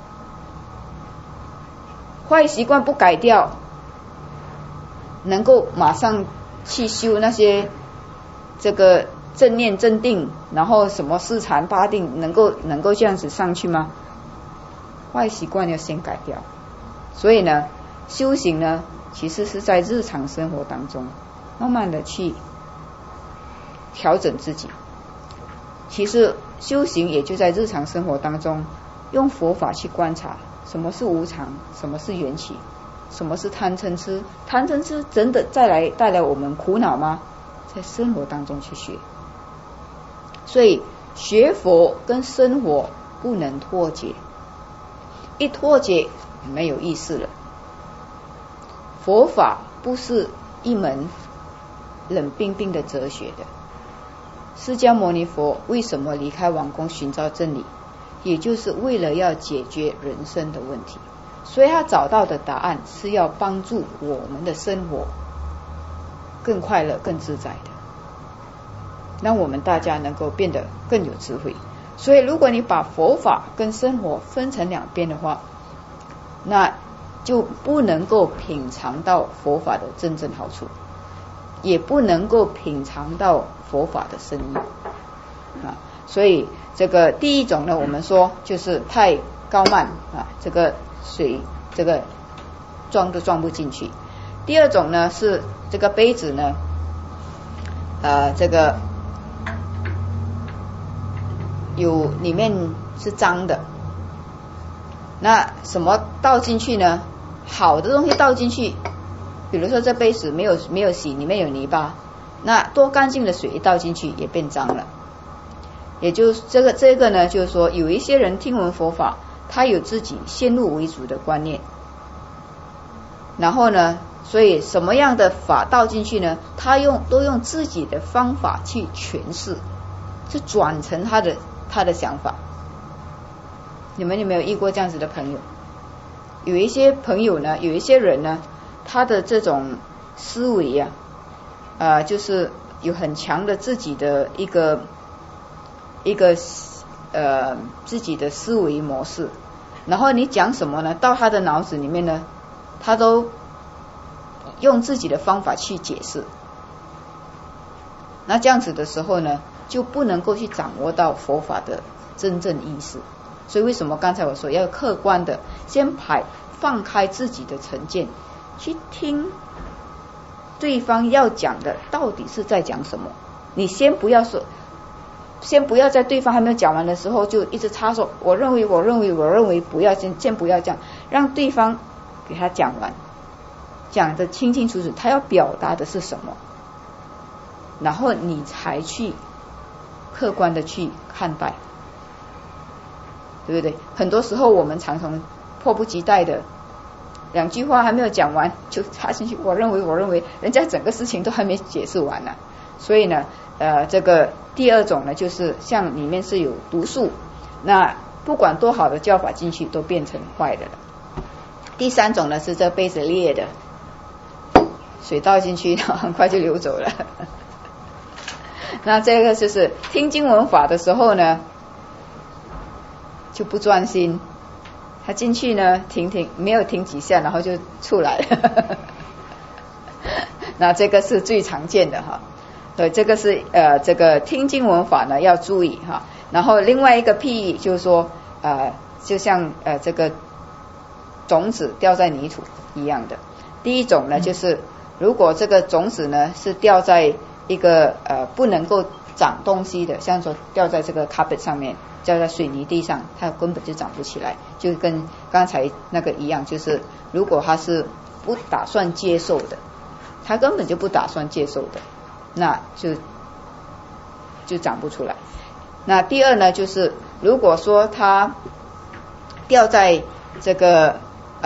Speaker 1: 坏习惯不改掉，能够马上去修那些这个正念正定，然后什么四禅八定，能够这样子上去吗？坏习惯要先改掉。所以呢，修行呢，其实是在日常生活当中慢慢的去调整自己。其实修行也就在日常生活当中，用佛法去观察什么是无常，什么是缘起，什么是贪嗔痴。贪嗔痴真的带来我们苦恼吗？在生活当中去学。所以学佛跟生活不能脱节，一脱节没有意思了。佛法不是一门冷冰冰的哲学的。释迦牟尼佛为什么离开王宫寻找真理？也就是为了要解决人生的问题。所以他找到的答案是要帮助我们的生活更快乐、更自在的，让我们大家能够变得更有智慧。所以如果你把佛法跟生活分成两边的话，那就不能够品尝到佛法的真正好处，也不能够品尝到佛法的深意啊。所以这个第一种呢，我们说就是太高慢啊，这个水这个装都装不进去。第二种呢是这个杯子呢这个有里面是脏的。那什么倒进去呢？好的东西倒进去，比如说这杯子没有洗，里面有泥巴，那多干净的水一倒进去也变脏了。也就是这个呢，就是说有一些人听闻佛法，他有自己先入为主的观念，然后呢，所以什么样的法倒进去呢？他都用自己的方法去诠释，去转成他的想法。你们有没有遇过这样子的朋友？有一些朋友呢，有一些人呢，他的这种思维啊，就是有很强的自己的一个自己的思维模式，然后你讲什么呢？到他的脑子里面呢，他都用自己的方法去解释。那这样子的时候呢，就不能够去掌握到佛法的真正意思。所以为什么刚才我说要客观的先放开自己的成见，去听对方要讲的到底是在讲什么。你先不要在对方还没有讲完的时候就一直插手，我认为不要，先不要这样，让对方给他讲完，讲得清清楚楚他要表达的是什么，然后你才去客观的去看待，对不对？很多时候我们常常迫不及待的2句话还没有讲完就插进去，我认为人家整个事情都还没解释完呢。所以呢这个第二种呢，就是像里面是有毒素，那不管多好的教法进去都变成坏的了。第三种呢，是这杯子裂的，水倒进去很快就流走了。那这个就是听经闻法的时候呢就不专心，他进去呢没有停几下，然后就出来了。那这个是最常见的哈。对，这个是这个听经闻法呢要注意哈。然后另外一个譬喻就是说就像这个种子掉在泥土一样的。第一种呢，就是如果这个种子呢是掉在一个不能够长东西的，像说掉在这个 carpet 上面，掉在水泥地上，它根本就长不起来，就跟刚才那个一样，就是如果它是不打算接受的，它根本就不打算接受的，那就长不出来。那第二呢，就是如果说它掉在这个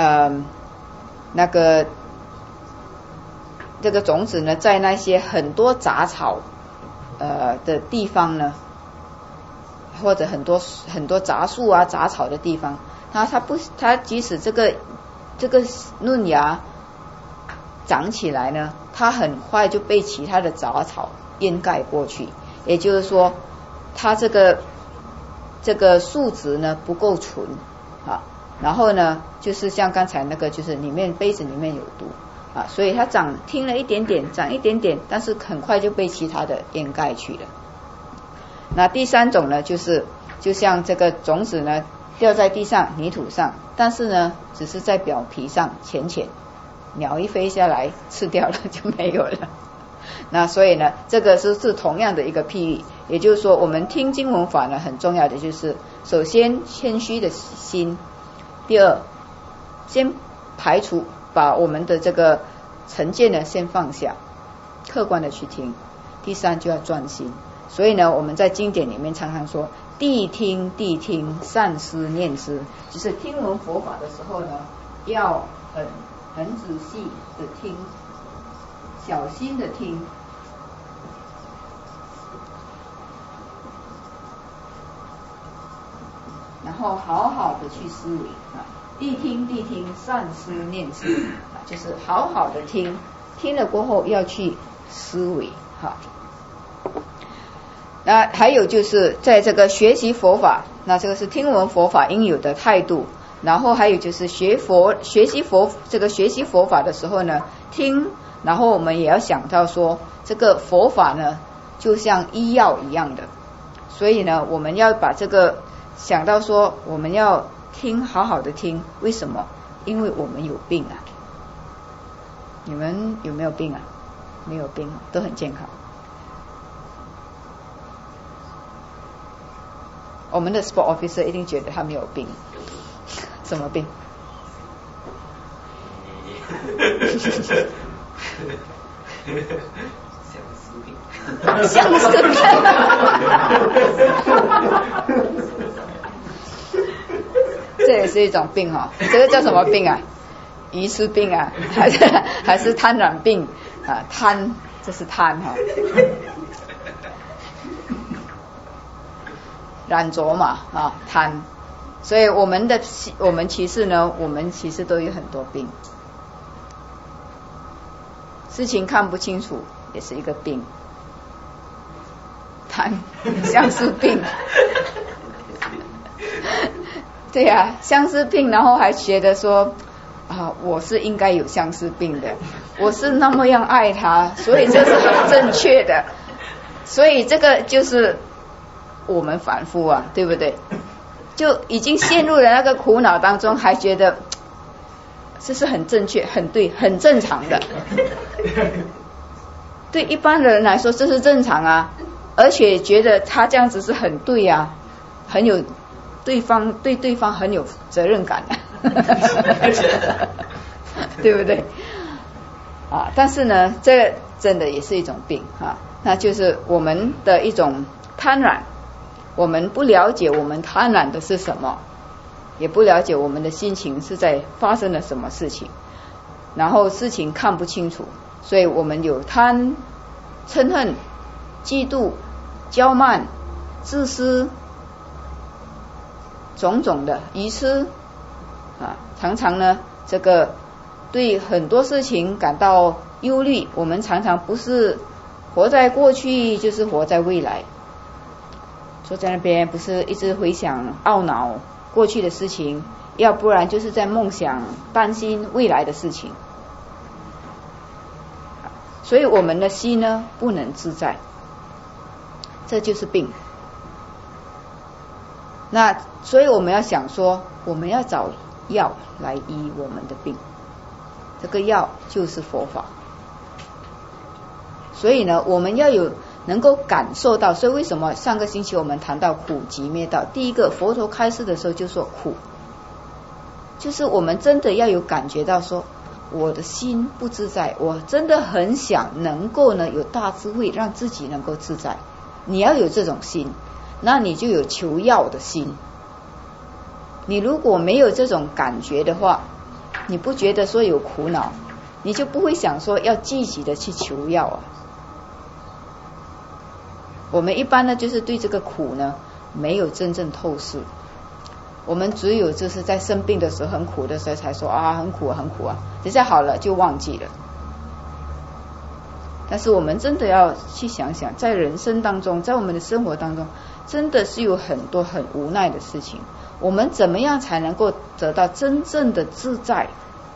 Speaker 1: 这个种子呢，在那些很多杂草的地方呢，或者很多杂树啊杂草的地方，它即使这个嫩芽长起来呢，它很快就被其他的杂草掩盖过去。也就是说，它这个树质呢不够纯啊。然后呢，就是像刚才那个，就是杯子里面有毒啊，所以它听了一点点，长一点点，但是很快就被其他的掩盖去了。那第三种呢，就像这个种子呢掉在地上泥土上，但是呢只是在表皮上浅，鸟一飞下来吃掉了就没有了。那所以呢，这个是同样的一个譬喻。也就是说，我们听经闻法呢，很重要的就是首先谦虚的心，第二先排除，把我们的这个成见呢先放下，客观的去听，第三就要专心。所以呢，我们在经典里面常常说谛听善思念思，就是听闻佛法的时候呢，要很仔细的听，小心的听，然后好好的去思维啊。谛听善思念思，就是好好的听了过后要去思维哈。那还有就是在这个学习佛法，那这个是听闻佛法应有的态度。然后还有就是学习佛法的时候呢，听，然后我们也要想到说，这个佛法呢就像医药一样的，所以呢我们要把这个想到说，我们要听，好好的听。为什么？因为我们有病啊。你们有没有病啊？没有病，都很健康。 我们的 sport officer 一定觉得他没有病。什么病？相思病。这也是一种病哦。这个叫什么病啊？疑似病啊，还是贪婪病啊？贪，这是贪哈。染着嘛啊，贪。所以我们其实呢，我们其实都有很多病。事情看不清楚也是一个病，贪，相思病。对啊，相思病，然后还觉得说啊，我是应该有相思病的，我是那么样爱他，所以这是很正确的。所以这个就是我们反复啊，对不对？就已经陷入了那个苦恼当中，还觉得这是很正确、很对、很正常的。对一般的人来说，这是正常啊，而且觉得他这样子是很对啊，很有对方很有责任感对不对啊？但是呢，这真的也是一种病啊，那就是我们的一种贪婪。我们不了解我们贪婪的是什么，也不了解我们的心情是在发生了什么事情，然后事情看不清楚，所以我们有贪、嗔恨、嫉妒、骄慢、自私，种种的愚痴啊，常常呢，这个对很多事情感到忧虑。我们常常不是活在过去，就是活在未来。坐在那边不是一直回想懊恼过去的事情，要不然就是在梦想担心未来的事情。所以我们的心呢不能自在，这就是病。那所以我们要想说，我们要找药来医我们的病，这个药就是佛法。所以呢，我们要有能够感受到。所以为什么上个星期我们谈到苦集灭道，第一个佛陀开示的时候就说苦，就是我们真的要有感觉到说，我的心不自在，我真的很想能够呢有大智慧让自己能够自在。你要有这种心，那你就有求药的心。你如果没有这种感觉的话，你不觉得说有苦恼，你就不会想说要积极的去求药啊。我们一般呢就是对这个苦呢没有真正透视，我们只有就是在生病的时候很苦的时候才说啊很苦很苦啊，等下好了就忘记了。但是我们真的要去想想，在人生当中，在我们的生活当中，真的是有很多很无奈的事情，我们怎么样才能够得到真正的自在，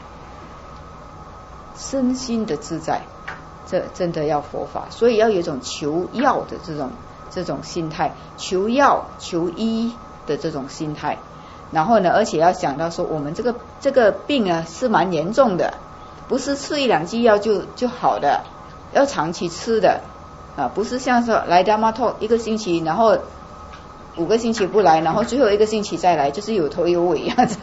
Speaker 1: 身心的自在？这真的要佛法，所以要有一种求药的这种心态，求药求医的这种心态。然后呢，而且要想到说，我们这个病啊是蛮严重的，不是吃一两剂药就好的，要长期吃的啊，不是像说来达玛托一个星期，然后5个星期不来，然后最后1个星期再来，就是有头有尾一样子。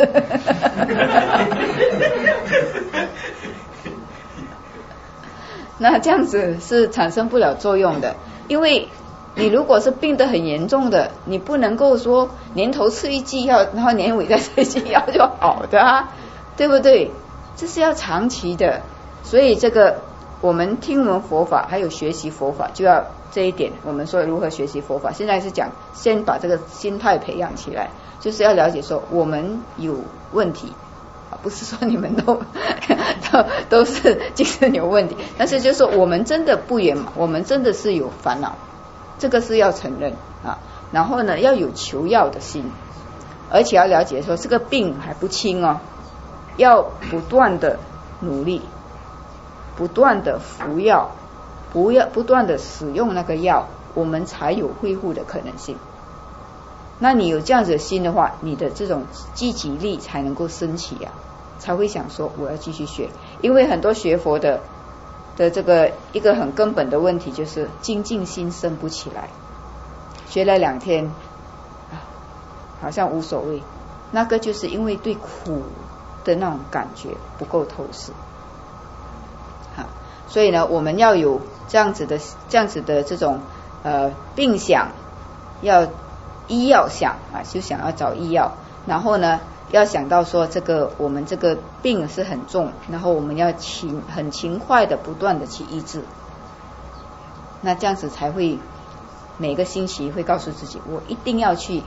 Speaker 1: 那这样子是产生不了作用的，因为你如果是病得很严重的，你不能够说年头吃一剂药，然后年尾再吃一剂药就好的啊，对不对？这是要长期的。所以这个我们听闻佛法还有学习佛法，就要这一点。我们说如何学习佛法，现在是讲先把这个心态培养起来，就是要了解说我们有问题，不是说你们都是精神有问题，但是就是说我们真的不圆满，我们真的是有烦恼，这个是要承认啊。然后呢，要有求药的心，而且要了解说这个病还不轻哦，要不断的努力，不断的服药，不断的使用那个药，我们才有恢复的可能性。那你有这样子的心的话，你的这种积极力才能够升起啊，才会想说我要继续学。因为很多学佛的这个一个很根本的问题就是精进心升不起来，学了2天好像无所谓，那个就是因为对苦的那种感觉不够透视。所以呢，我们要有这样子的这种病想，要医药想就想要找医药，然后呢要想到说我们这个病是很重，然后我们要很勤快的不断的去医治，那这样子才会每个星期会告诉自己，我一定要去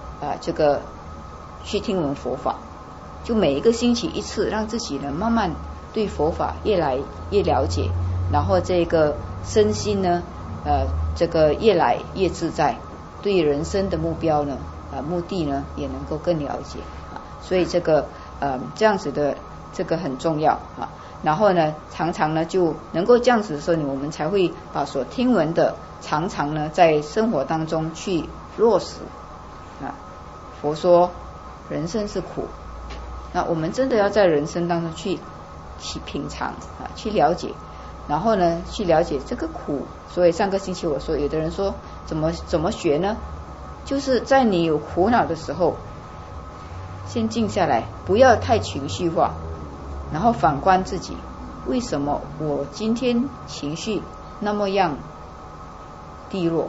Speaker 1: 去听闻佛法，就每一个星期一次，让自己呢慢慢对佛法越来越了解，然后这个身心呢越来越自在，对人生的目标呢目的呢也能够更了解所以这样子的这个很重要然后呢常常呢就能够这样子的时候，我们才会把所听闻的常常呢在生活当中去落实佛说人生是苦，那我们真的要在人生当中去品尝去了解，然后呢去了解这个苦。所以上个星期我说，有的人说怎么学呢？就是在你有苦恼的时候，先静下来，不要太情绪化，然后反观自己，为什么我今天情绪那么样低落？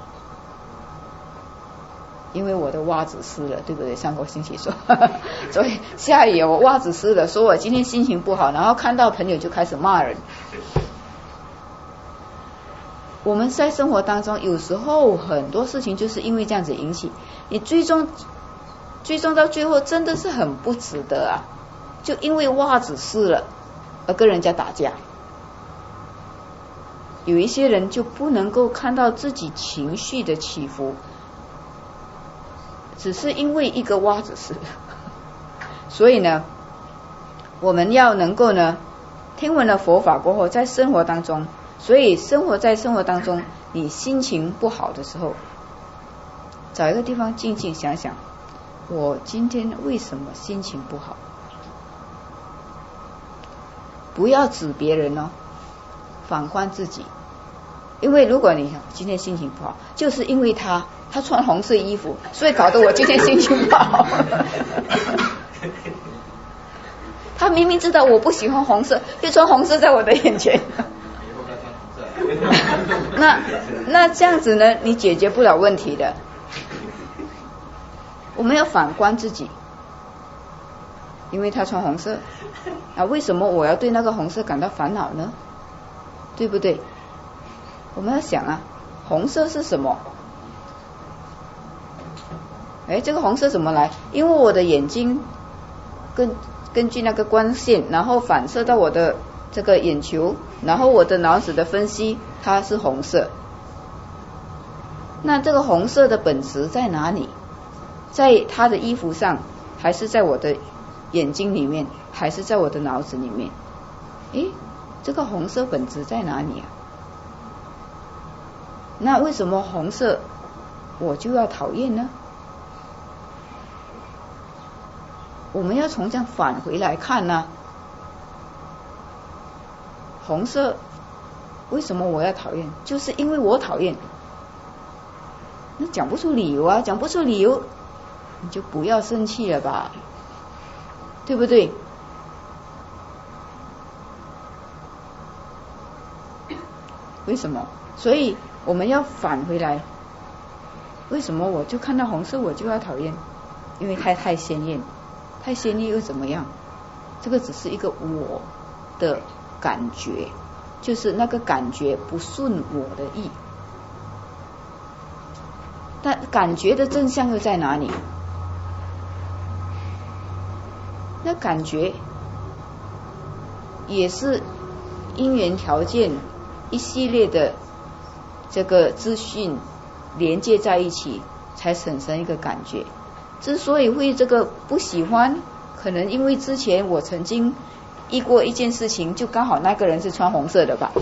Speaker 1: 因为我的袜子湿了，对不对？上个星期说所以下雨我袜子湿了，说我今天心情不好，然后看到朋友就开始骂人。我们在生活当中有时候很多事情就是因为这样子引起，你最终到最后真的是很不值得就因为袜子湿了而跟人家打架。有一些人就不能够看到自己情绪的起伏，只是因为一个袜子湿所以呢我们要能够呢听闻了佛法过后，在生活当中，所以在生活当中你心情不好的时候，找一个地方静静想想，我今天为什么心情不好？不要指别人反观自己。因为如果你今天心情不好，就是因为他穿红色衣服，所以搞得我今天心情不好他明明知道我不喜欢红色，就穿红色在我的眼前那这样子呢你解决不了问题的。我们要反观自己，因为他穿红色为什么我要对那个红色感到烦恼呢？对不对？我们要想红色是什么？这个红色怎么来？因为我的眼睛根据那个光线，然后反射到我的这个眼球，然后我的脑子的分析，它是红色。那这个红色的本质在哪里？在他的衣服上，还是在我的眼睛里面，还是在我的脑子里面？这个红色本质在哪里那为什么红色我就要讨厌呢？我们要从这样返回来看红色为什么我要讨厌？就是因为我讨厌。那讲不出理由讲不出理由你就不要生气了吧，对不对？为什么？所以我们要返回来，为什么我就看到红色我就要讨厌？因为它太鲜艳，太鲜艳又怎么样？这个只是一个我的感觉，就是那个感觉不顺我的意。但感觉的真相又在哪里？那感觉也是因缘条件一系列的这个资讯连接在一起，才产生一个感觉。之所以会这个不喜欢，可能因为之前我曾经遇过一件事情，就刚好那个人是穿红色的吧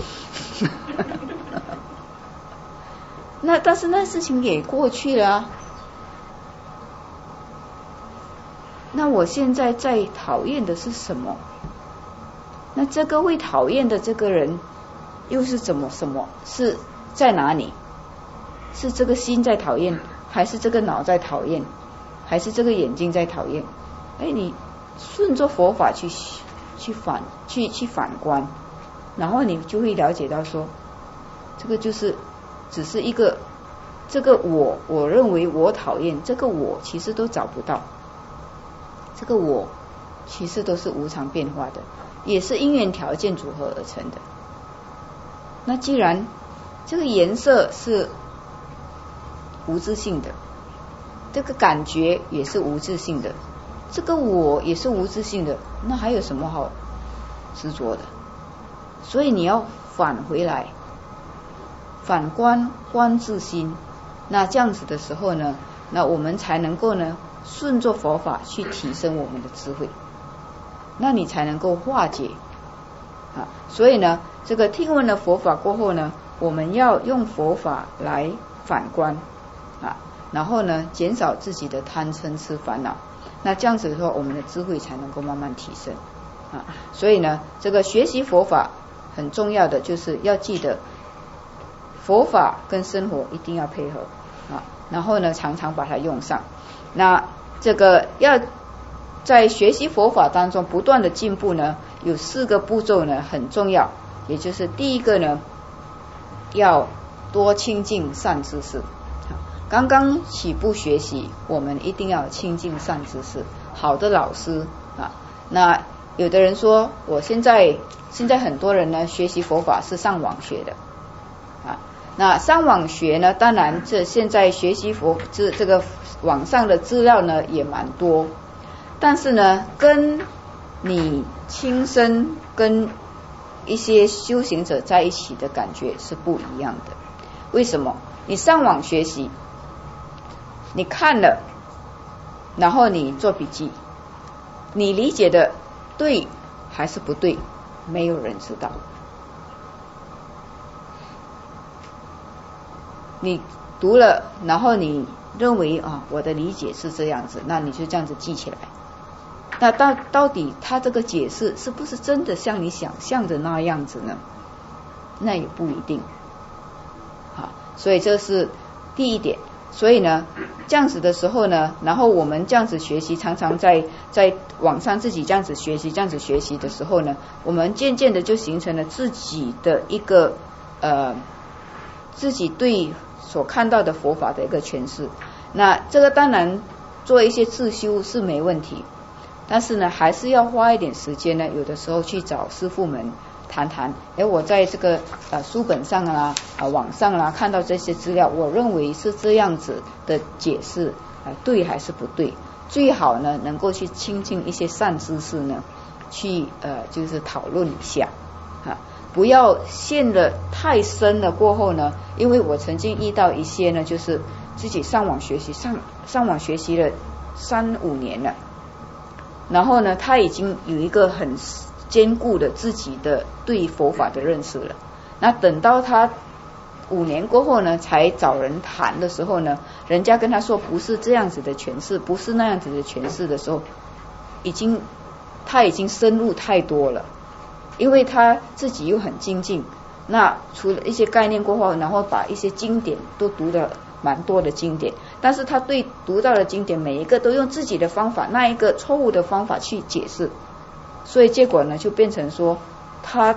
Speaker 1: 但是那事情也过去了那我现在在讨厌的是什么？那这个会讨厌的这个人又是什么是在哪里？是这个心在讨厌，还是这个脑在讨厌， 还是这个眼睛在讨厌？你顺着佛法去反观，然后你就会了解到说，这个就是只是一个这个我认为我讨厌这个我其实都找不到，这个我其实都是无常变化的，也是因缘条件组合而成的。那既然这个颜色是无自性的，这个感觉也是无自性的，这个我也是无自性的，那还有什么好执着的？所以你要返回来，反观自心，那这样子的时候呢，那我们才能够呢顺着佛法去提升我们的智慧，那你才能够化解所以呢，这个听闻了佛法过后呢，我们要用佛法来反观然后呢减少自己的贪嗔痴烦恼，那这样子的时候我们的智慧才能够慢慢提升所以呢这个学习佛法很重要的就是要记得佛法跟生活一定要配合然后呢常常把它用上。那这个要在学习佛法当中不断的进步呢，有4个步骤呢很重要，也就是第一个呢，要多亲近善知识。刚刚起步学习，我们一定要亲近善知识，好的老师那有的人说，我现在很多人呢学习佛法是上网学的那上网学呢，当然现在学习这个网上的资料呢也蛮多，但是呢跟你亲身跟一些修行者在一起的感觉是不一样的。为什么？你上网学习，你看了然后你做笔记，你理解的对还是不对，没有人知道。你读了然后你认为我的理解是这样子，那你就这样子记起来，那到底他这个解释是不是真的像你想象的那样子呢？那也不一定所以这是第一点。所以呢这样子的时候呢，然后我们这样子学习，常常在网上自己这样子学习的时候呢，我们渐渐的就形成了自己的一个自己对所看到的佛法的一个诠释。那这个当然做一些自修是没问题，但是呢还是要花一点时间呢，有的时候去找师父们谈我在这个书本上网上看到这些资料，我认为是这样子的解释对还是不对？最好呢能够去亲近一些善知识呢，去就是讨论一下不要陷得太深了过后呢，因为我曾经遇到一些呢，就是自己上网学习了3-5年了，然后呢他已经有一个很坚固的自己的对佛法的认识了，那等到他5年过后呢才找人谈的时候呢，人家跟他说不是这样子的诠释，不是那样子的诠释的时候，他已经深入太多了，因为他自己又很精进，那除了一些概念过后，然后把一些经典都读了蛮多的经典，但是他对读到的经典每一个都用自己的方法，那一个错误的方法去解释，所以结果呢就变成说他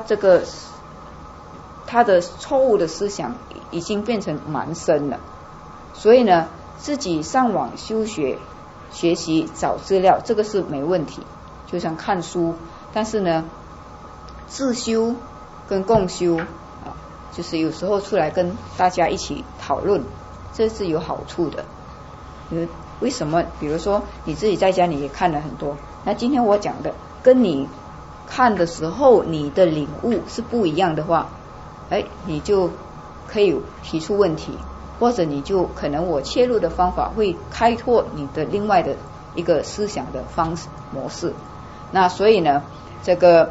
Speaker 1: 的错误的思想已经变成蛮深了。所以呢自己上网学习找资料，这个是没问题，就像看书，但是呢自修跟共修就是有时候出来跟大家一起讨论，这是有好处的。为什么？比如说你自己在家你也看了很多，那今天我讲的跟你看的时候你的领悟是不一样的话，你就可以提出问题，或者你就可能我切入的方法会开拓你的另外的一个思想的模式。那所以呢这个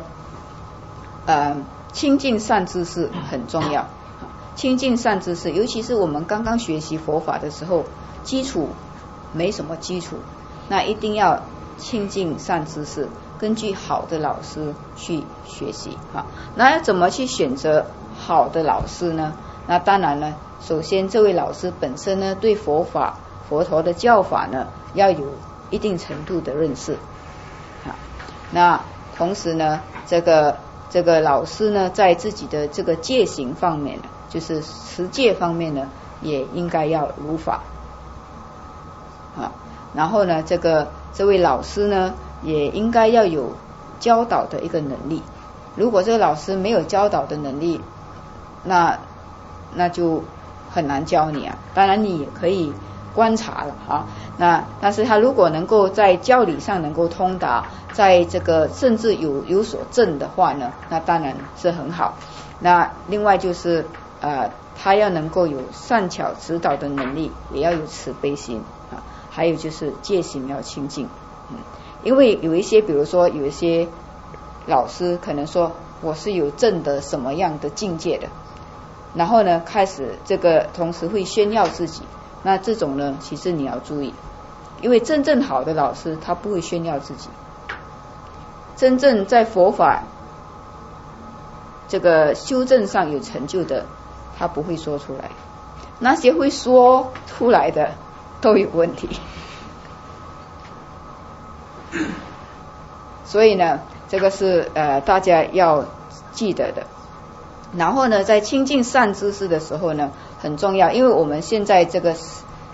Speaker 1: 亲近善知识很重要，亲近善知识，尤其是我们刚刚学习佛法的时候，基础没什么基础，那一定要亲近善知识，根据好的老师去学习那要怎么去选择好的老师呢？那当然了，首先这位老师本身呢对佛佛陀的教法呢要有一定程度的认识啊。那同时呢，这个老师呢，在自己的这个戒行方面呢，就是持戒方面呢，也应该要如法啊。然后呢，这位老师呢，也应该要有教导的一个能力。如果这个老师没有教导的能力，那就很难教你啊。当然你也可以观察了啊。但是他如果能够在教理上能够通达，在这个甚至有所证的话呢，那当然是很好。那另外就是他要能够有善巧指导的能力，也要有慈悲心啊。还有就是戒行要清净。因为有一些，比如说有一些老师可能说我是有证的什么样的境界的，然后呢开始这个同时会炫耀自己，那这种呢其实你要注意，因为真正好的老师他不会炫耀自己，真正在佛法这个修正上有成就的他不会说出来，那些会说出来的都有问题。所以呢这个是大家要记得的。然后呢在亲近善知识的时候呢很重要，因为我们现在这个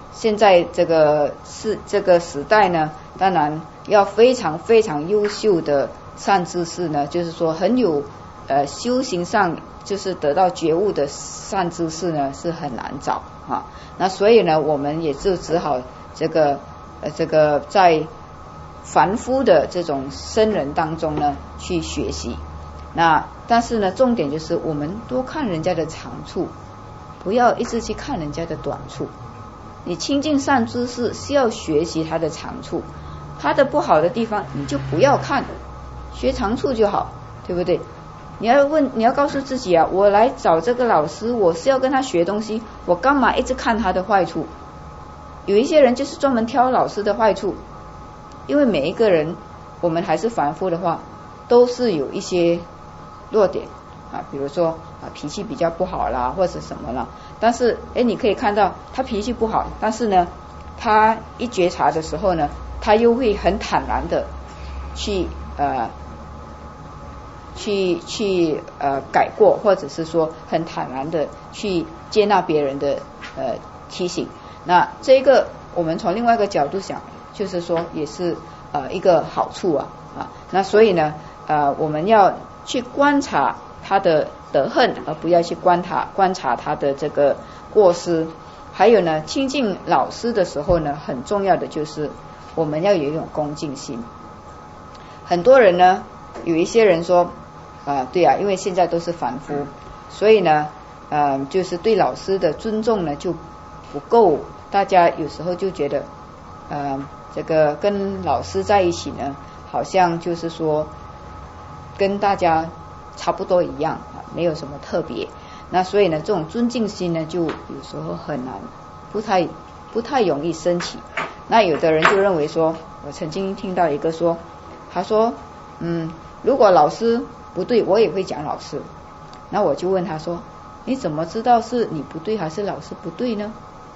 Speaker 1: 时代呢，当然要非常非常优秀的善知识呢，就是说很有修行上就是得到觉悟的善知识呢是很难找啊。那所以呢我们也就只好这个在凡夫的这种僧人当中呢去学习。那但是呢重点就是我们多看人家的长处，不要一直去看人家的短处。你亲近善知识是要学习他的长处，他的不好的地方你就不要看，学长处就好，对不对？你要告诉自己啊，我来找这个老师，我是要跟他学东西，我干嘛一直看他的坏处？有一些人就是专门挑老师的坏处，因为每一个人我们还是凡夫的话都是有一些弱点啊，比如说脾气比较不好啦或者什么啦，但是你可以看到他脾气不好，但是呢他一觉察的时候呢他又会很坦然的去改过，或者是说很坦然的去接纳别人的提醒。那这个我们从另外一个角度想，就是说也是一个好处啊。那所以呢我们要去观察他的德恨，而不要去观察他的这个过失。还有呢亲近老师的时候呢很重要的就是我们要有一种恭敬心。很多人呢有一些人说对啊，因为现在都是凡夫，所以呢就是对老师的尊重呢就不够，大家有时候就觉得这个跟老师在一起呢好像就是说跟大家差不多一样没有什么特别。那所以呢这种尊敬心呢就有时候很难，不太容易升起。那有的人就认为说，我曾经听到一个说，他说如果老师不对我也会讲老师。那我就问他说，你怎么知道是你不对还是老师不对呢？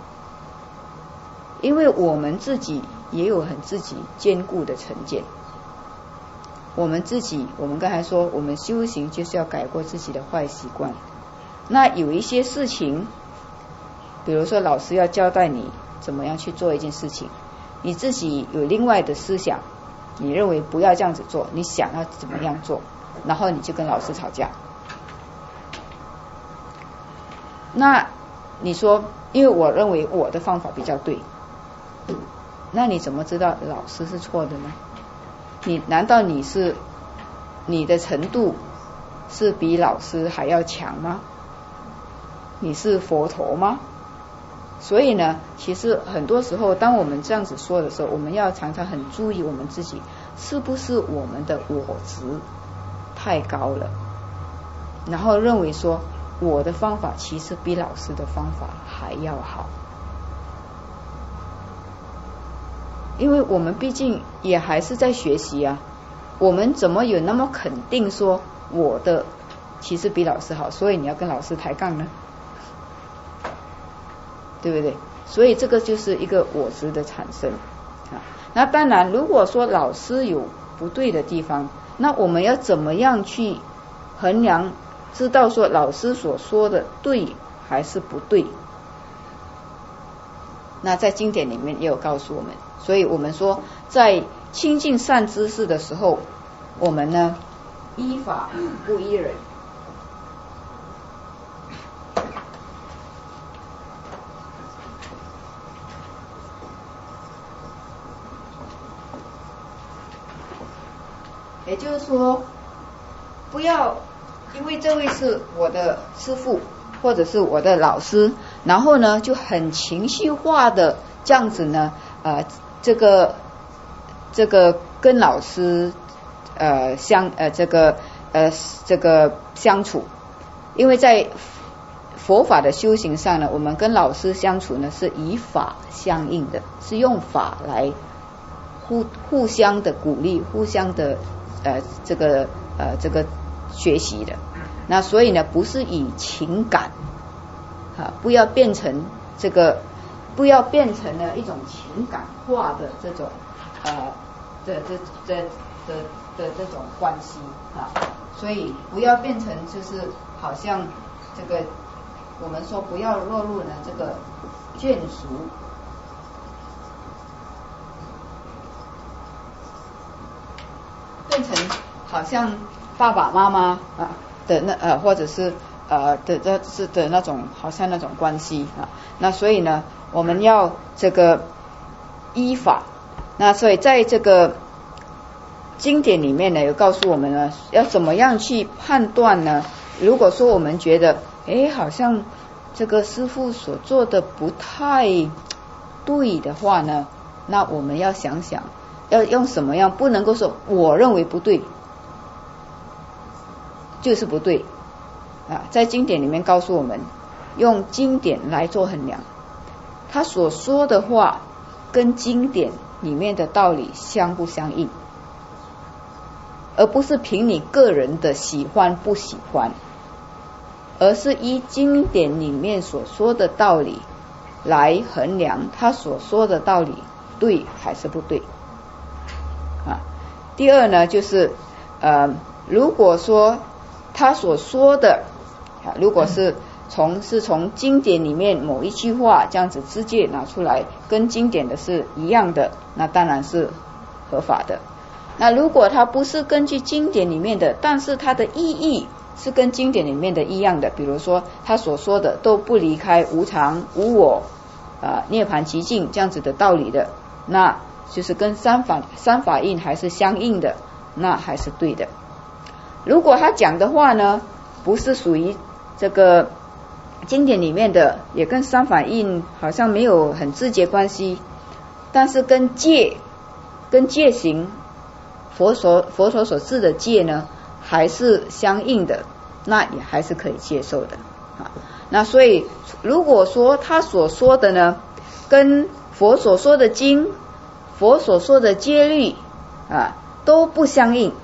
Speaker 1: 因为我们自己也有很自己坚固的成见，我们刚才说我们修行就是要改过自己的坏习惯。那有一些事情，比如说老师要交代你怎么样去做一件事情，你自己有另外的思想，你认为不要这样子做，你想要怎么样做，然后你就跟老师吵架。那你说因为我认为我的方法比较对，那你怎么知道老师是错的呢？难道你的程度是比老师还要强吗？你是佛陀吗？所以呢其实很多时候当我们这样子说的时候，我们要常常很注意我们自己是不是我们的我执太高了，然后认为说我的方法其实比老师的方法还要好。因为我们毕竟也还是在学习啊，我们怎么有那么肯定说我的其实比老师好，所以你要跟老师抬杠呢？对不对？ 所以这个就是一个我执的产生啊。那当然如果说老师有不对的地方，那我们要怎么样去衡量，知道说老师所说的对还是不对？那在经典里面也有告诉我们，所以我们说在亲近善知识的时候，我们呢依法不依人。也就是说，不要因为这位是我的师父或者是我的老师，然后呢就很情绪化的这样子呢这个跟老师这个相处，因为在佛法的修行上呢，我们跟老师相处呢是以法相应的，是用法来互相的鼓励，互相的这个学习的。那所以呢不是以情感不要变成了一种情感化的这种这种关系所以不要变成就是好像这个我们说不要落入呢这个眷属，变成好像爸爸妈妈的或者是的那种好像那种关系那所以呢我们要这个依法。那所以在这个经典里面呢有告诉我们呢要怎么样去判断呢？如果说我们觉得好像这个师父所做的不太对的话呢，那我们要想想要用什么样，不能够说我认为不对就是不对在经典里面告诉我们，用经典来做衡量，他所说的话跟经典里面的道理相不相应，而不是凭你个人的喜欢不喜欢，而是依经典里面所说的道理来衡量他所说的道理对还是不对第二呢就是如果说他所说的如果是从经典里面某一句话这样子直接拿出来跟经典的是一样的，那当然是合法的。那如果它不是根据经典里面的，但是它的意义是跟经典里面的一样的，比如说他所说的都不离开无常无我涅槃寂静这样子的道理的，那就是跟三法印还是相应的，那还是对的。如果他讲的话呢不是属于这个经典里面的，也跟三法印好像没有很直接关系，但是跟戒行佛所制的戒呢还是相应的，那也还是可以接受的那所以如果说他所说的呢跟佛所说的经佛所说的戒律都不相应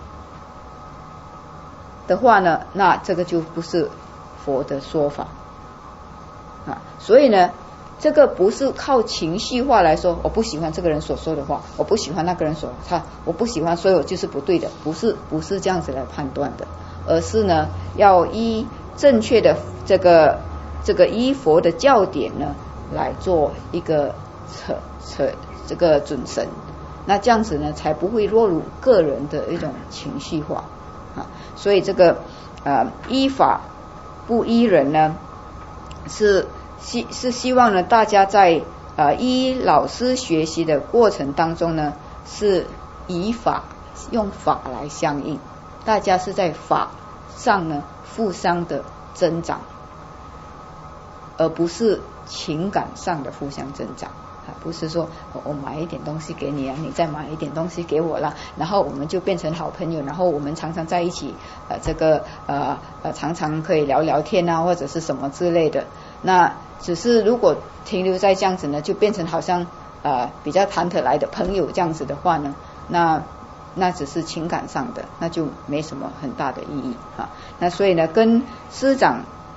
Speaker 1: 的话呢，那这个就不是佛的说法所以呢这个不是靠情绪化来说，我不喜欢这个人所说的话，我不喜欢那个人我不喜欢，所以我就是不对的，不是这样子来判断的，而是呢要依正确的这个依佛的教典呢来做一个这个准绳，那这样子呢才不会落入个人的一种情绪化所以这个依法不依人呢是希望呢大家在依老师学习的过程当中呢是以法用法来相应，大家是在法上呢互相的增长，而不是情感上的互相增长不是说我买一点东西给你你再买一点东西给我啦，然后我们就变成好朋友，然后我们常常在一起常常可以聊天或者是什么之类的，那只是如果停留在这样子呢就变成好像比较谈得来的朋友这样子的话呢，那只是情感上的，那就没什么很大的意义那所以呢跟师长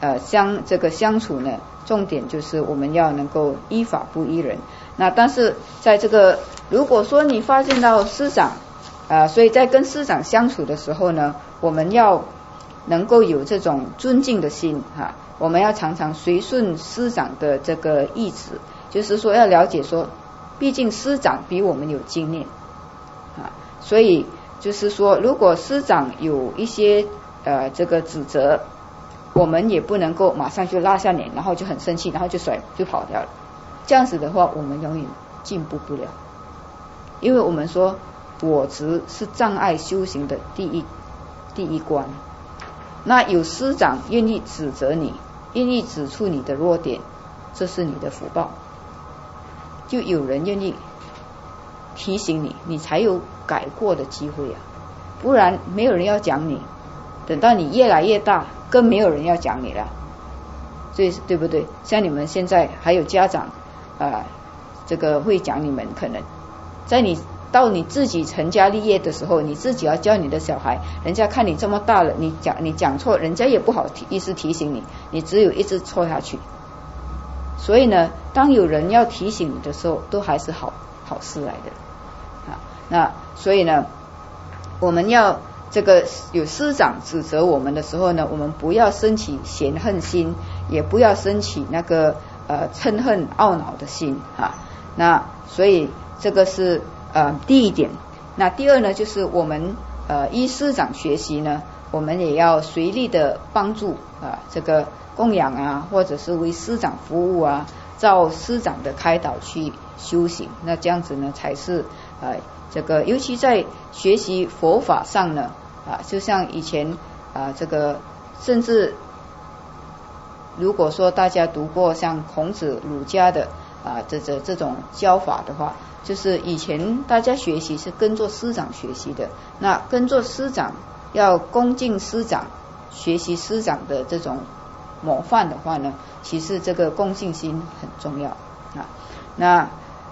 Speaker 1: 相处呢，重点就是我们要能够依法不依人。那但是在这个如果说你发现到师长所以在跟师长相处的时候呢，我们要能够有这种尊敬的心我们要常常随顺师长的这个意志，就是说要了解说，毕竟师长比我们有经验所以就是说，如果师长有一些这个指责，我们也不能够马上就拉下脸，然后就很生气，然后就跑掉了。这样子的话，我们永远进步不了。因为我们说我执是障碍修行的第一关。那有师长愿意指责你，愿意指出你的弱点，这是你的福报。就有人愿意提醒你，你才有改过的机会不然没有人要讲你，等到你越来越大，更没有人要讲你了。所以对不对？像你们现在还有家长这个会讲你们，可能在到你自己成家立业的时候，你自己要教你的小孩，人家看你这么大了，你讲错，人家也不好意思提醒你，你只有一直错下去。所以呢，当有人要提醒你的时候，都还是好事来的那所以呢，我们要这个有师长指责我们的时候呢，我们不要生起嫌恨心，也不要生起那个嗔恨懊恼的心那所以这个是第一点。那第二呢，就是我们依师长学习呢，我们也要随力的帮助这个供养或者是为师长服务照师长的开导去修行。那这样子呢，才是这个尤其在学习佛法上呢就像以前这个甚至如果说大家读过像孔子儒家的这种教法的话，就是以前大家学习是跟着师长学习的，那跟着师长要恭敬师长，学习师长的这种模范的话呢，其实这个恭敬心很重要那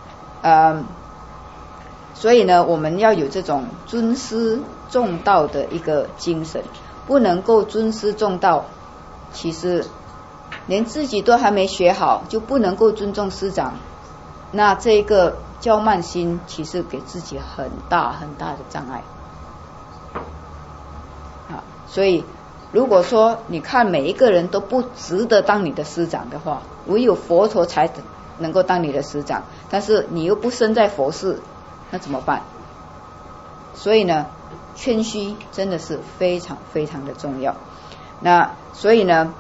Speaker 1: 所以呢，我们要有这种尊师重道的一个精神，不能够尊师重道，其实连自己都还没学好，就不能够尊重师长，那这个骄慢心其实给自己很大很大的障碍所以如果说你看每一个人都不值得当你的师长的话，唯有佛陀才能够当你的师长，但是你又不身在佛寺，那怎么办？所以呢，谦虚真的是非常非常的重要。那所以呢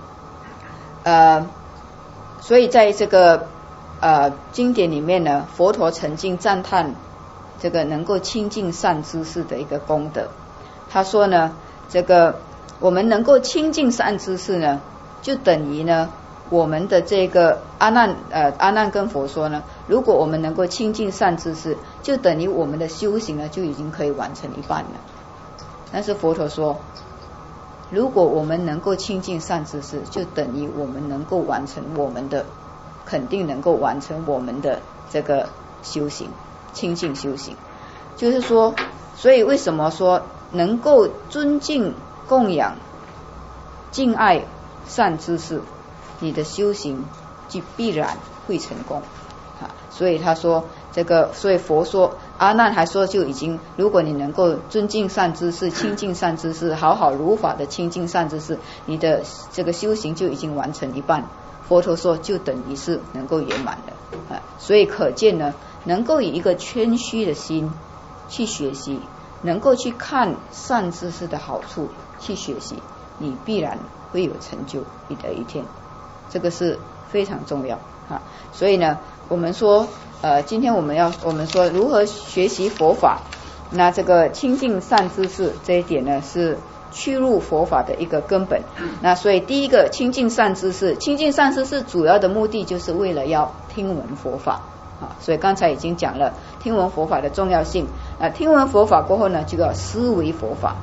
Speaker 1: 所以在这个经典里面呢，佛陀曾经赞叹这个能够亲近善知识的一个功德。他说呢，这个我们能够亲近善知识呢，就等于呢我们的这个阿难跟佛说呢，如果我们能够亲近善知识，就等于我们的修行呢就已经可以完成一半了。但是佛陀说，如果我们能够亲近善知识，就等于我们能够完成肯定能够完成我们的这个修行，亲近修行。就是说，所以为什么说能够尊敬供养敬爱善知识，你的修行就必然会成功所以他说这个，所以佛说阿难还说就已经，如果你能够尊敬善知识，亲近善知识，好好如法的亲近善知识，你的这个修行就已经完成一半。佛陀说就等于是能够圆满了所以可见呢，能够以一个谦虚的心去学习，能够去看善知识的好处去学习，你必然会有成就你的一天，这个是非常重要所以呢，我们说今天我们说如何学习佛法，那这个亲近善知识这一点呢，是趋入佛法的一个根本。那所以第一个亲近善知识，亲近善知识主要的目的就是为了要听闻佛法所以刚才已经讲了听闻佛法的重要性。听闻佛法过后呢，就要思维佛法，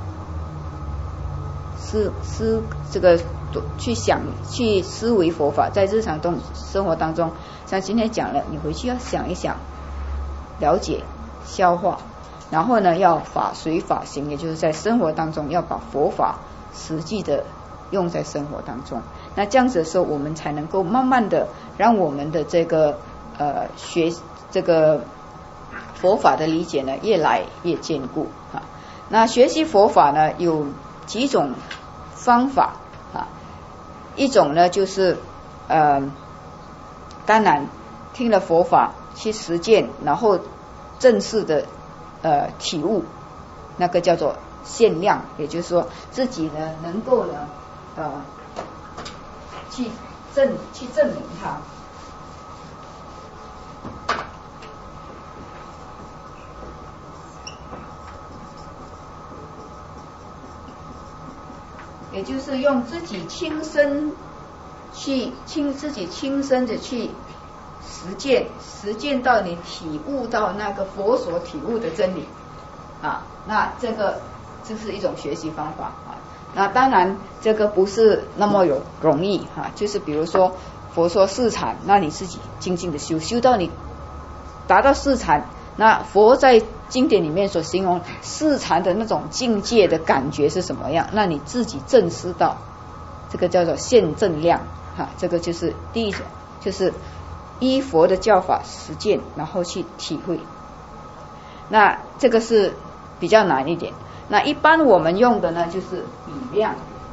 Speaker 1: 这个去想去思维佛法，在日常生活当中，像今天讲了，你回去要想一想，了解消化，然后呢要法随法行，也就是在生活当中要把佛法实际的用在生活当中。 那这样子的时候，我们才能够慢慢的让我们的这个学这个佛法的理解呢越来越坚固啊。那学习佛法呢有几种方法啊，一种呢就是当然听了佛法去实践，然后正式的体悟，那个叫做限量，也就是说自己呢能够呢去证明它。也就是用自己亲身的去实践到你体悟到那个佛所体悟的真理啊，那这是一种学习方法啊。那当然这个不是那么容易啊，就是比如说佛说四禅，那你自己静静的修到你达到四禅，那佛在经典里面所形容四禅的那种境界的感觉是什么样，那你自己证实到，这个叫做现证量哈，这个就是第一种，就是依佛的教法实践，然后去体会。那这个是比较难一点。那一般我们用的呢就是比量，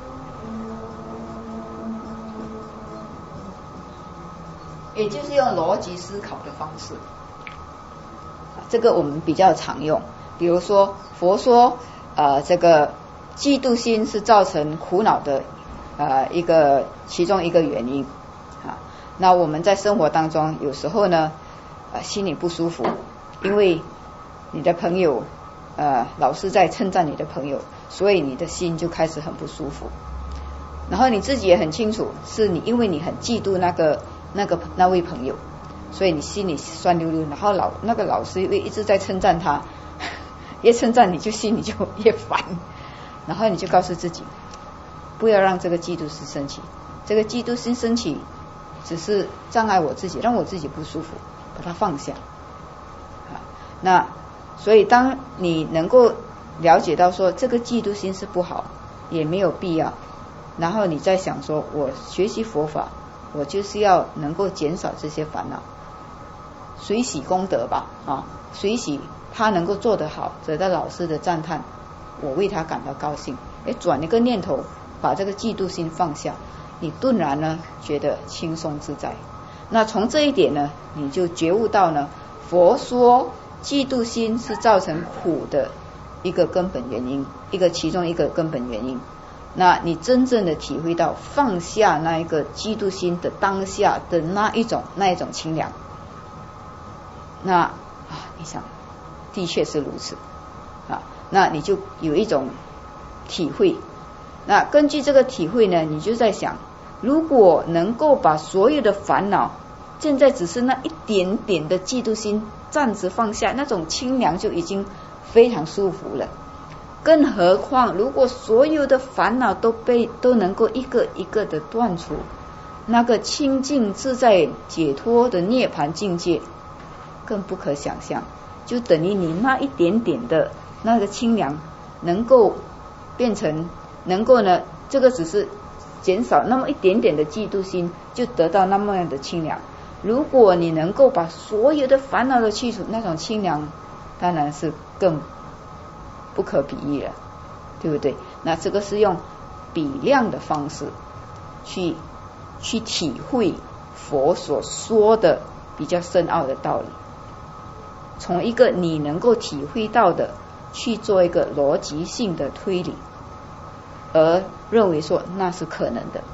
Speaker 1: 也就是用逻辑思考的方式，这个我们比较常用。比如说佛说这个嫉妒心是造成苦恼的其中一个原因啊。那我们在生活当中有时候呢心里不舒服，因为你的朋友老是在称赞你的朋友，所以你的心就开始很不舒服。然后你自己也很清楚，是你因为你很嫉妒那位朋友，所以你心里酸溜溜。然后那个老师一直在称赞他，越称赞你就心里就越烦。然后你就告诉自己，不要让这个嫉妒心升起，这个嫉妒心升起只是障碍我自己，让我自己不舒服，把它放下。那所以当你能够了解到说这个嫉妒心是不好，也没有必要，然后你再想说我学习佛法，我就是要能够减少这些烦恼，随喜功德吧随喜他能够做得好，得到老师的赞叹，我为他感到高兴。转一个念头，把这个嫉妒心放下，你顿然呢觉得轻松自在。那从这一点呢，你就觉悟到呢，佛说嫉妒心是造成苦的一个根本原因，其中一个根本原因。那你真正的体会到放下那一个嫉妒心的当下的那一种清凉，那你想的确是如此那你就有一种体会。那根据这个体会呢，你就在想，如果能够把所有的烦恼，现在只是那一点点的嫉妒心暂时放下，那种清凉就已经非常舒服了。更何况如果所有的烦恼都能够一个一个的断除，那个清净自在解脱的涅槃境界更不可想象。就等于你那一点点的那个清凉能够变成，能够呢，这个只是减少那么一点点的嫉妒心，就得到那么样的清凉。如果你能够把所有的烦恼都去除，那种清凉当然是更不可比拟了，对不对？那这个是用比量的方式去体会佛所说的比较深奥的道理，从一个你能够体会到的去做一个逻辑性的推理，而认为说那是可能的。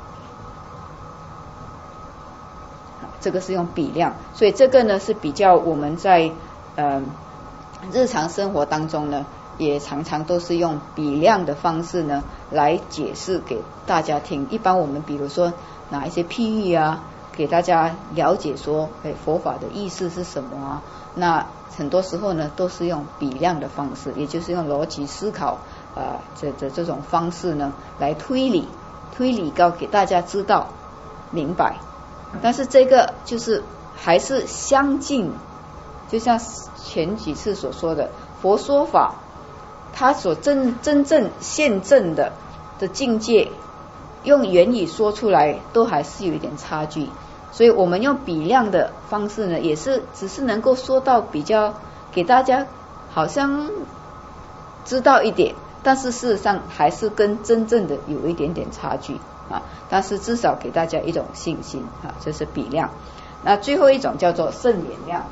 Speaker 1: 这个是用比量，所以这个呢是比较我们在日常生活当中呢，也常常都是用比量的方式呢来解释给大家听。一般我们比如说拿一些譬喻给大家了解说佛法的意思是什么那很多时候呢都是用比量的方式，也就是用逻辑思考这种方式呢来推理给大家知道明白。但是这个就是还是相近，就像前几次所说的，佛说法它所真正现证的境界用言语说出来都还是有一点差距，所以我们用比量的方式呢，也是只是能够说到比较给大家好像知道一点，但是事实上还是跟真正的有一点点差距啊，但是至少给大家一种信心啊，这是比量。那最后一种叫做圣言量。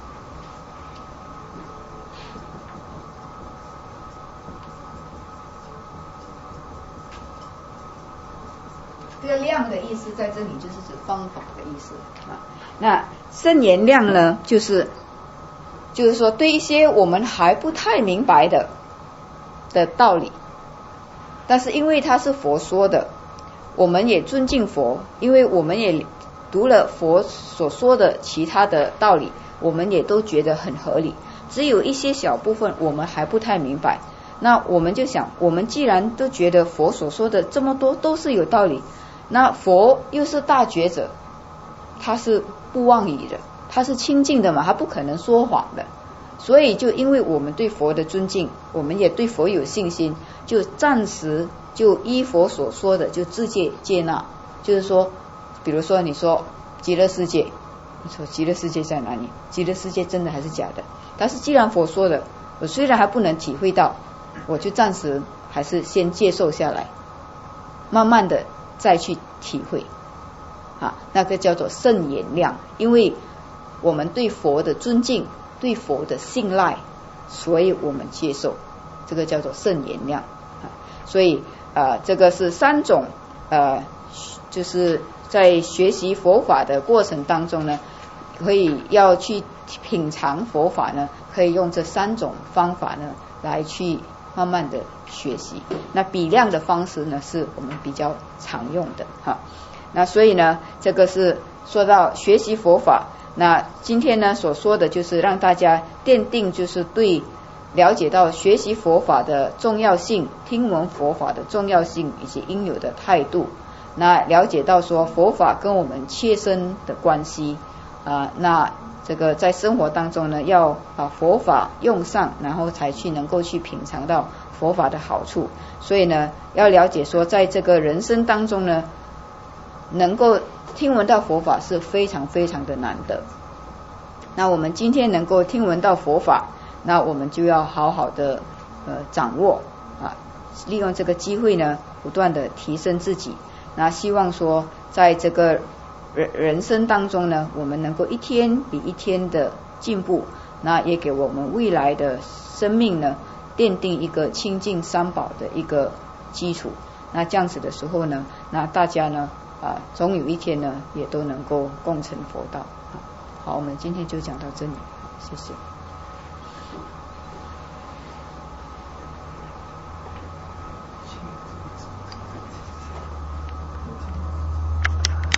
Speaker 1: 这个量的意思在这里就是指方法的意思啊。那圣言量呢，就是说对一些我们还不太明白的道理，但是因为它是佛说的，我们也尊敬佛，因为我们也读了佛所说的其他的道理，我们也都觉得很合理，只有一些小部分我们还不太明白。那我们就想，我们既然都觉得佛所说的这么多都是有道理，那佛又是大觉者，他是不妄语的，他是清净的嘛，他不可能说谎的。所以就因为我们对佛的尊敬，我们也对佛有信心，就暂时就依佛所说的就自接纳。就是说，比如说你说极乐世界，你说极乐世界在哪里？极乐世界真的还是假的？但是既然佛说的，我虽然还不能体会到，我就暂时还是先接受下来，慢慢的再去体会啊，那个叫做圣言量。因为我们对佛的尊敬，对佛的信赖，所以我们接受，这个叫做圣言量啊。所以这个是三种就是在学习佛法的过程当中呢，可以要去品尝佛法呢，可以用这三种方法呢来去慢慢的学习。那比量的方式呢，是我们比较常用的哈。那所以呢，这个是说到学习佛法。那今天呢所说的就是让大家奠定，就是对了解到学习佛法的重要性，听闻佛法的重要性以及应有的态度。那了解到说佛法跟我们切身的关系那这个在生活当中呢，要把佛法用上，然后才去能够去品尝到佛法的好处。所以呢，要了解说在这个人生当中呢，能够听闻到佛法是非常非常的难得。那我们今天能够听闻到佛法，那我们就要好好的掌握利用这个机会呢，不断的提升自己。那希望说在这个人生当中呢，我们能够一天比一天的进步，那也给我们未来的生命呢奠定一个清净三宝的一个基础。那这样子的时候呢，那大家呢总有一天呢也都能够共成佛道。好，我们今天就讲到这里，谢谢。